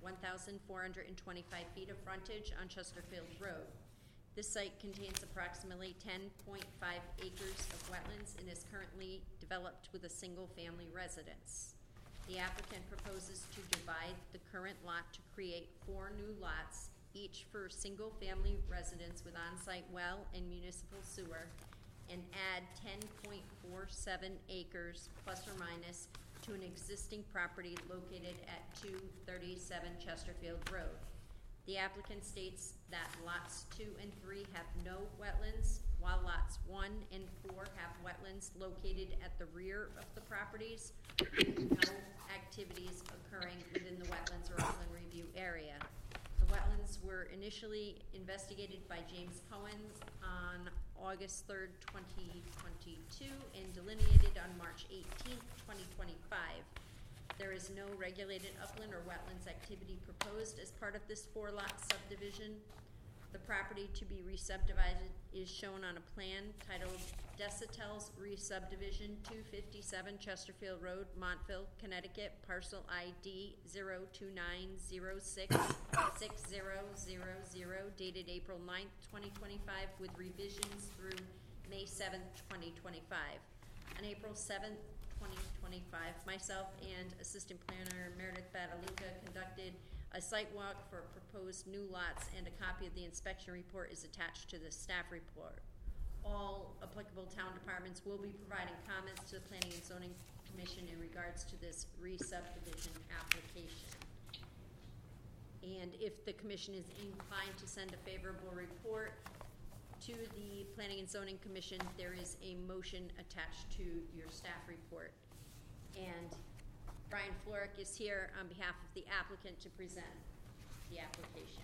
1,425 feet of frontage on Chesterfield Road. This site contains approximately 10.5 acres of wetlands and is currently developed with a single-family residence. The applicant proposes to divide the current lot to create 4 new lots, each for single-family residence with on-site well and municipal sewer, and add 10.47 acres plus or minus to an existing property located at 237 Chesterfield Road. The applicant states that lots 2 and 3 have no wetlands, while lots 1 and 4 have wetlands located at the rear of the properties, with no activities occurring within the wetlands or upland review area. The wetlands were initially investigated by James Cohen on August 3rd, 2022, and delineated on March 18th, 2025. There is no regulated upland or wetlands activity proposed as part of this 4-lot subdivision. The property to be re-subdivided is shown on a plan titled Desatel's Re-Subdivision 257 Chesterfield Road, Montville, Connecticut, parcel ID 029066000, dated April 9th, 2025, with revisions through May 7th, 2025. On April 7th, 2025, myself and Assistant Planner Meredith Badaluca conducted a site walk for proposed new lots, and a copy of the inspection report is attached to the staff report. All applicable town departments will be providing comments to the Planning and Zoning Commission in regards to this re-subdivision application. And if the commission is inclined to send a favorable report to the Planning and Zoning Commission, there is a motion attached to your staff report. And Brian Florick is here on behalf of the applicant to present the application.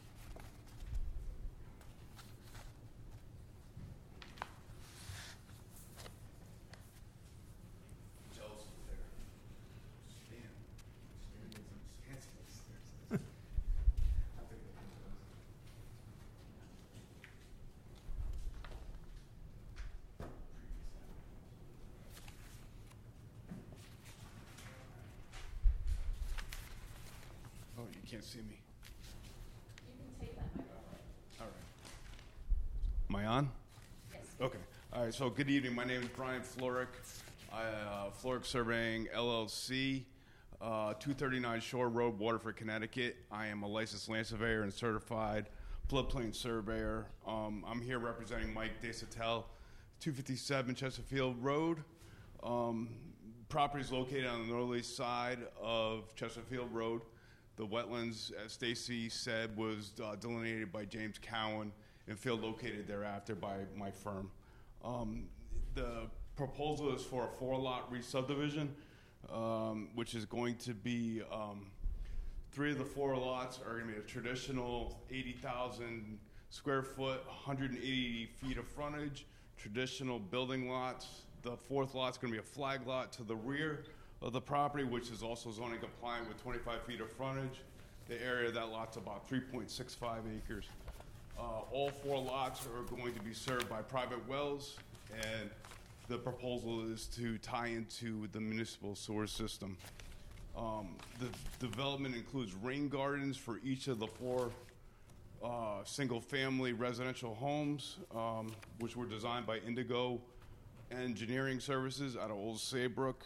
Oh, you can't see me. You can take that microphone. All right. Am I on? Yes. Okay. All right. So good evening. My name is Brian Florick. Florick Surveying LLC, 239 Shore Road, Waterford, Connecticut. I am a licensed land surveyor and certified floodplain surveyor. I'm here representing Mike Desatel, 257 Chesterfield Road. Property is located on the northerly side of Chesterfield Road. The wetlands, as Stacy said, was delineated by James Cowan and field located thereafter by my firm. The proposal is for a 4-lot re-subdivision, which is going to be 3 of the 4 lots are going to be a traditional 80,000 square foot, 180 feet of frontage, traditional building lots. The 4th lot's going to be a flag lot to the rear of the property, which is also zoning compliant with 25 feet of frontage. The area of that lot's about 3.65 acres. All 4 lots are going to be served by private wells, and the proposal is to tie into the municipal sewer system. The development includes rain gardens for each of the 4 single-family residential homes, which were designed by Indigo Engineering Services out of Old Saybrook.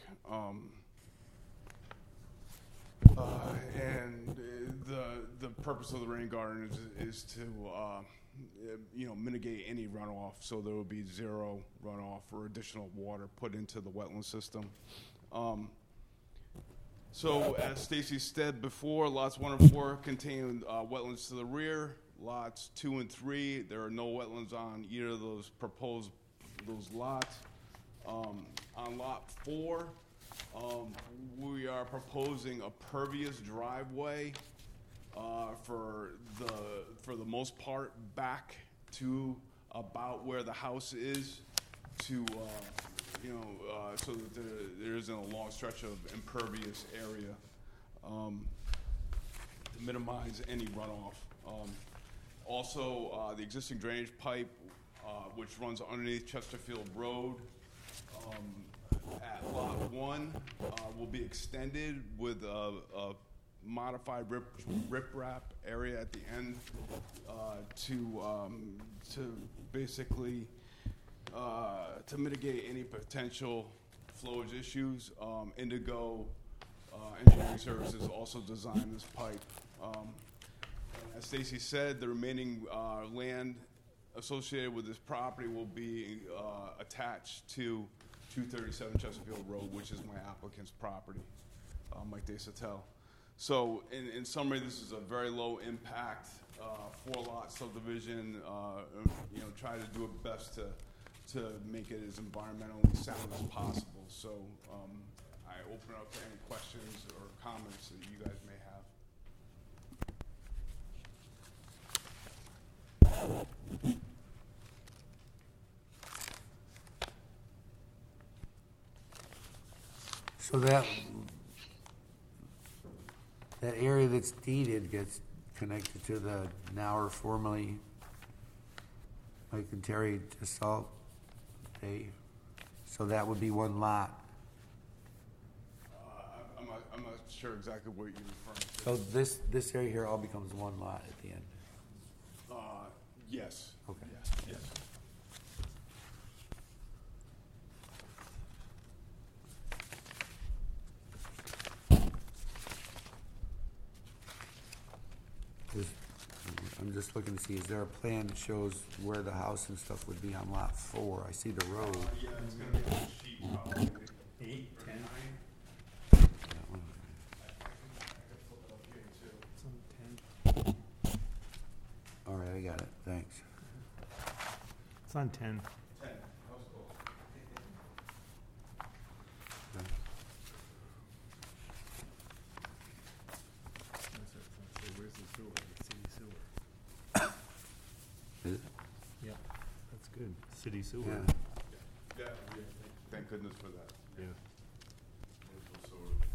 And the purpose of the rain garden is to mitigate any runoff, so there will be 0 runoff or additional water put into the wetland system. So as Stacy said before, lots 1 and 4 contain wetlands to the rear. Lots 2 and 3, there are no wetlands on either of those lots. On lot 4, we are proposing a pervious driveway for the most part back to about where the house is, to so that there isn't a long stretch of impervious area to minimize any runoff. Also, the existing drainage pipe, which runs underneath Chesterfield Road, at lot 1 will be extended with a modified riprap area at the end to basically to mitigate any potential flowage issues. Indigo Engineering Services also designed this pipe. As Stacy said, the remaining land associated with this property will be attached to 237 Chesterfield Road, which is my applicant's property, Mike Desatel. So in summary, this is a very low impact 4-lot subdivision. Try to do it best to make it as environmentally sound as possible. So I open up to any questions or comments that you guys may have. So that area that's deeded gets connected to the now or formerly Mike and Terry DeSalt Day. So that would be 1 lot. I'm not sure exactly what you're referring to. So this area here all becomes 1 lot at the end. Yes. Okay. Yes. I'm just looking to see, is there a plan that shows where the house and stuff would be on lot 4? I see the road. Yeah, it's going to be on the sheet probably. 8, 10. All right, I got it. Thanks. It's on 10. 10. That was cool. Where's the sewer? city sewer. Yeah. Yeah, thank goodness for that. Yeah. So,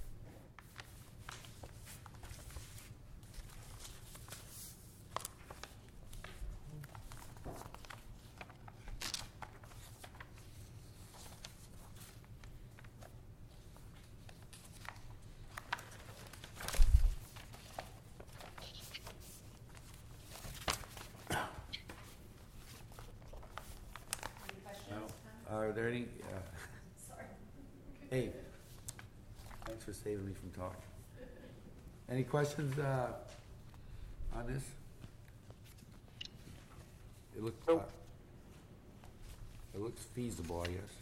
Any questions? No. Are there any, Sorry. hey, thanks for saving me from talking. Any questions, on this? It looks, it looks feasible, I guess.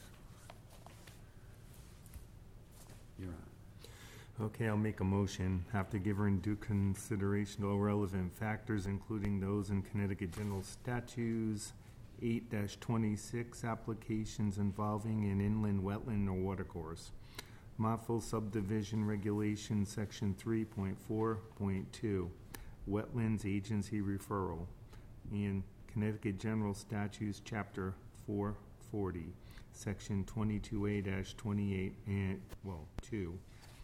You're on. Okay, I'll make a motion. Have to give her in due consideration to all relevant factors, including those in Connecticut General Statutes 8-26 applications involving an inland wetland or watercourse. Montville Subdivision Regulation Section 3.4.2, Wetlands Agency Referral, and Connecticut General Statutes Chapter 440, Section 22A-28 and, 2,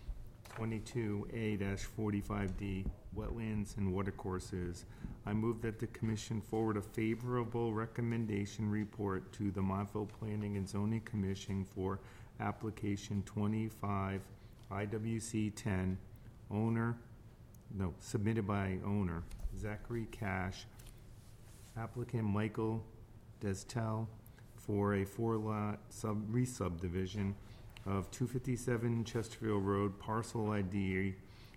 22A-45D, Wetlands and Watercourses. I move that the Commission forward a favorable recommendation report to the Montville Planning and Zoning Commission for application 25 IWC 10, submitted by owner Zachary Cash, applicant Michael Destel, for a 4-lot re-subdivision of 257 Chesterfield Road, parcel ID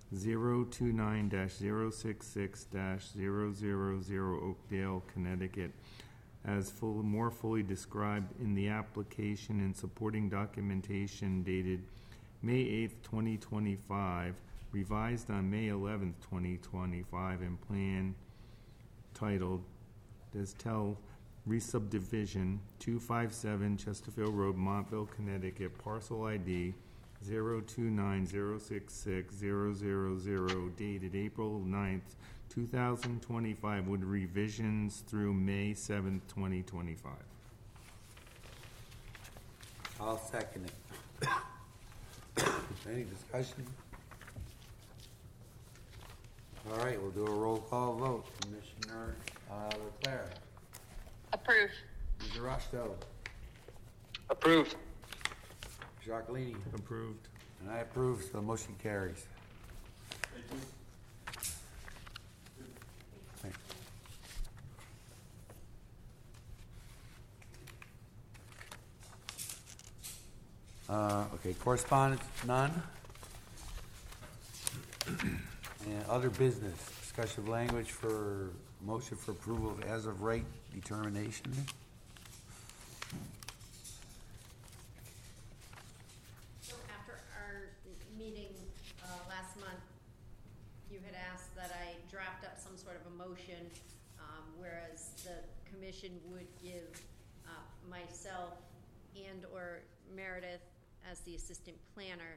029-066-000 Oakdale, Connecticut, as more fully described in the application and supporting documentation dated May 8th, 2025, revised on May 11th, 2025, and plan titled Destel Re-Subdivision 257 Chesterfield Road, Montville, Connecticut, parcel ID 029-066-000, dated April 9th, 2025, with revisions through May 7th, 2025. I'll second it. Any discussion? All right, we'll do a roll call vote. Commissioner Leclerc. Approve. Mr. Rosto. Approved. Jacqueline. Approved. And I approve, so the motion carries. thank you. Thanks. Okay, correspondence, none. And other business, discussion of language for motion for approval of as of right determination. So after our meeting last month, you had asked that I draft up some sort of a motion, whereas the commission would give myself and/or Meredith as the assistant planner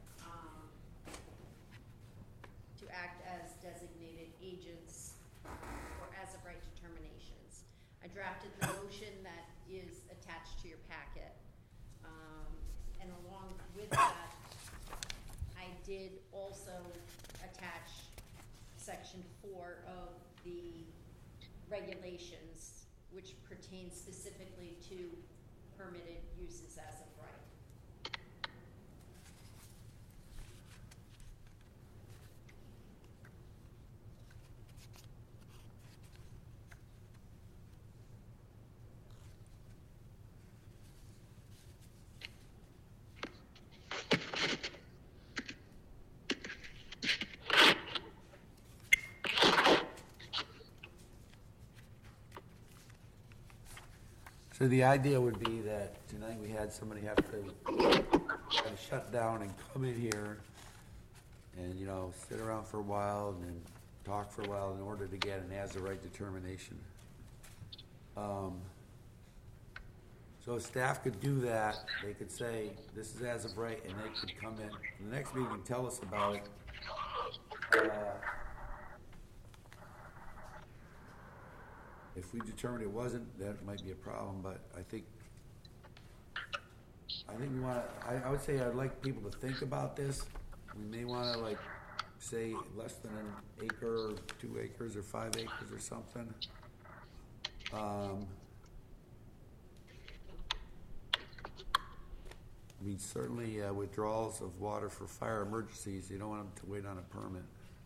to act as designated agents for as of right determinations. I drafted the motion that is attached to your packet. And along with that, I did also attach section 4 of the regulations, which pertain specifically to permitted uses as of right. So the idea would be that tonight we had somebody have to shut down and come in here and, you know, sit around for a while and then talk for a while in order to get an as-of-right determination. So if staff could do that, they could say, this is as of right, and they could come in the next meeting and tell us about it. If we determined it wasn't, that might be a problem, but I think we wanna, I would say I'd like people to think about this. We may wanna like, say less than an acre, or 2 acres, or 5 acres or something. I mean, certainly withdrawals of water for fire emergencies, you don't want them to wait on a permit.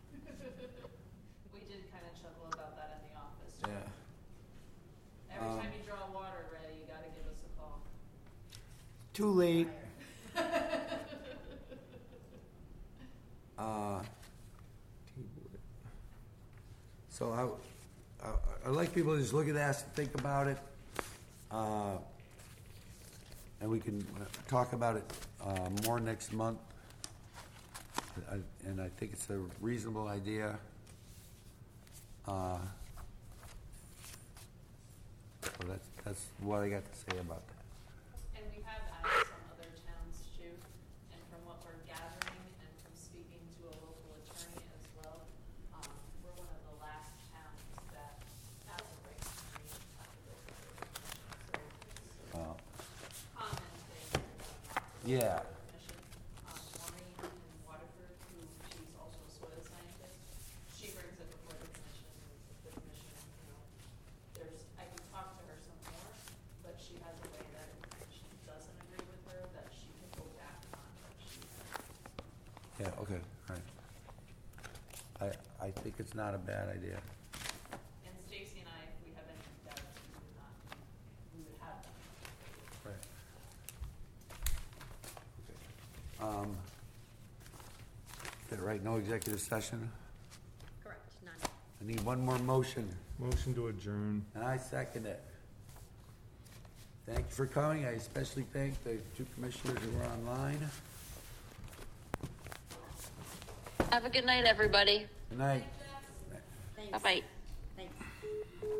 We did kind of chuckle about that in the office. too. Yeah. Every time you draw water ready, you gotta give us a call. Too late. So I'd like people to just look at that and think about it. And we can talk about it more next month. And I think it's a reasonable idea. So that's what I got to say about that. And we have added some other towns too, and from what we're gathering and from speaking to a local attorney as well, we're one of the last towns that has a right to remain after this. So it's a common thing. Yeah. Commission. Maureen in Waterford, who she's also a soil scientist, she brings it before the commission, the commission, I can talk to her some more, but she has a way that if she doesn't agree with her, that she can go back on what she said. Yeah, okay, all right. I think it's not a bad idea. And Stacy and I, if we have any doubts, we would have them. Right. Is that right, no executive session? Correct, none. I need one more motion, Motion to adjourn. and I second it. Thank you for coming. I especially thank the 2 commissioners who were online. Have a good night, everybody. Good night. Thanks. Bye-bye.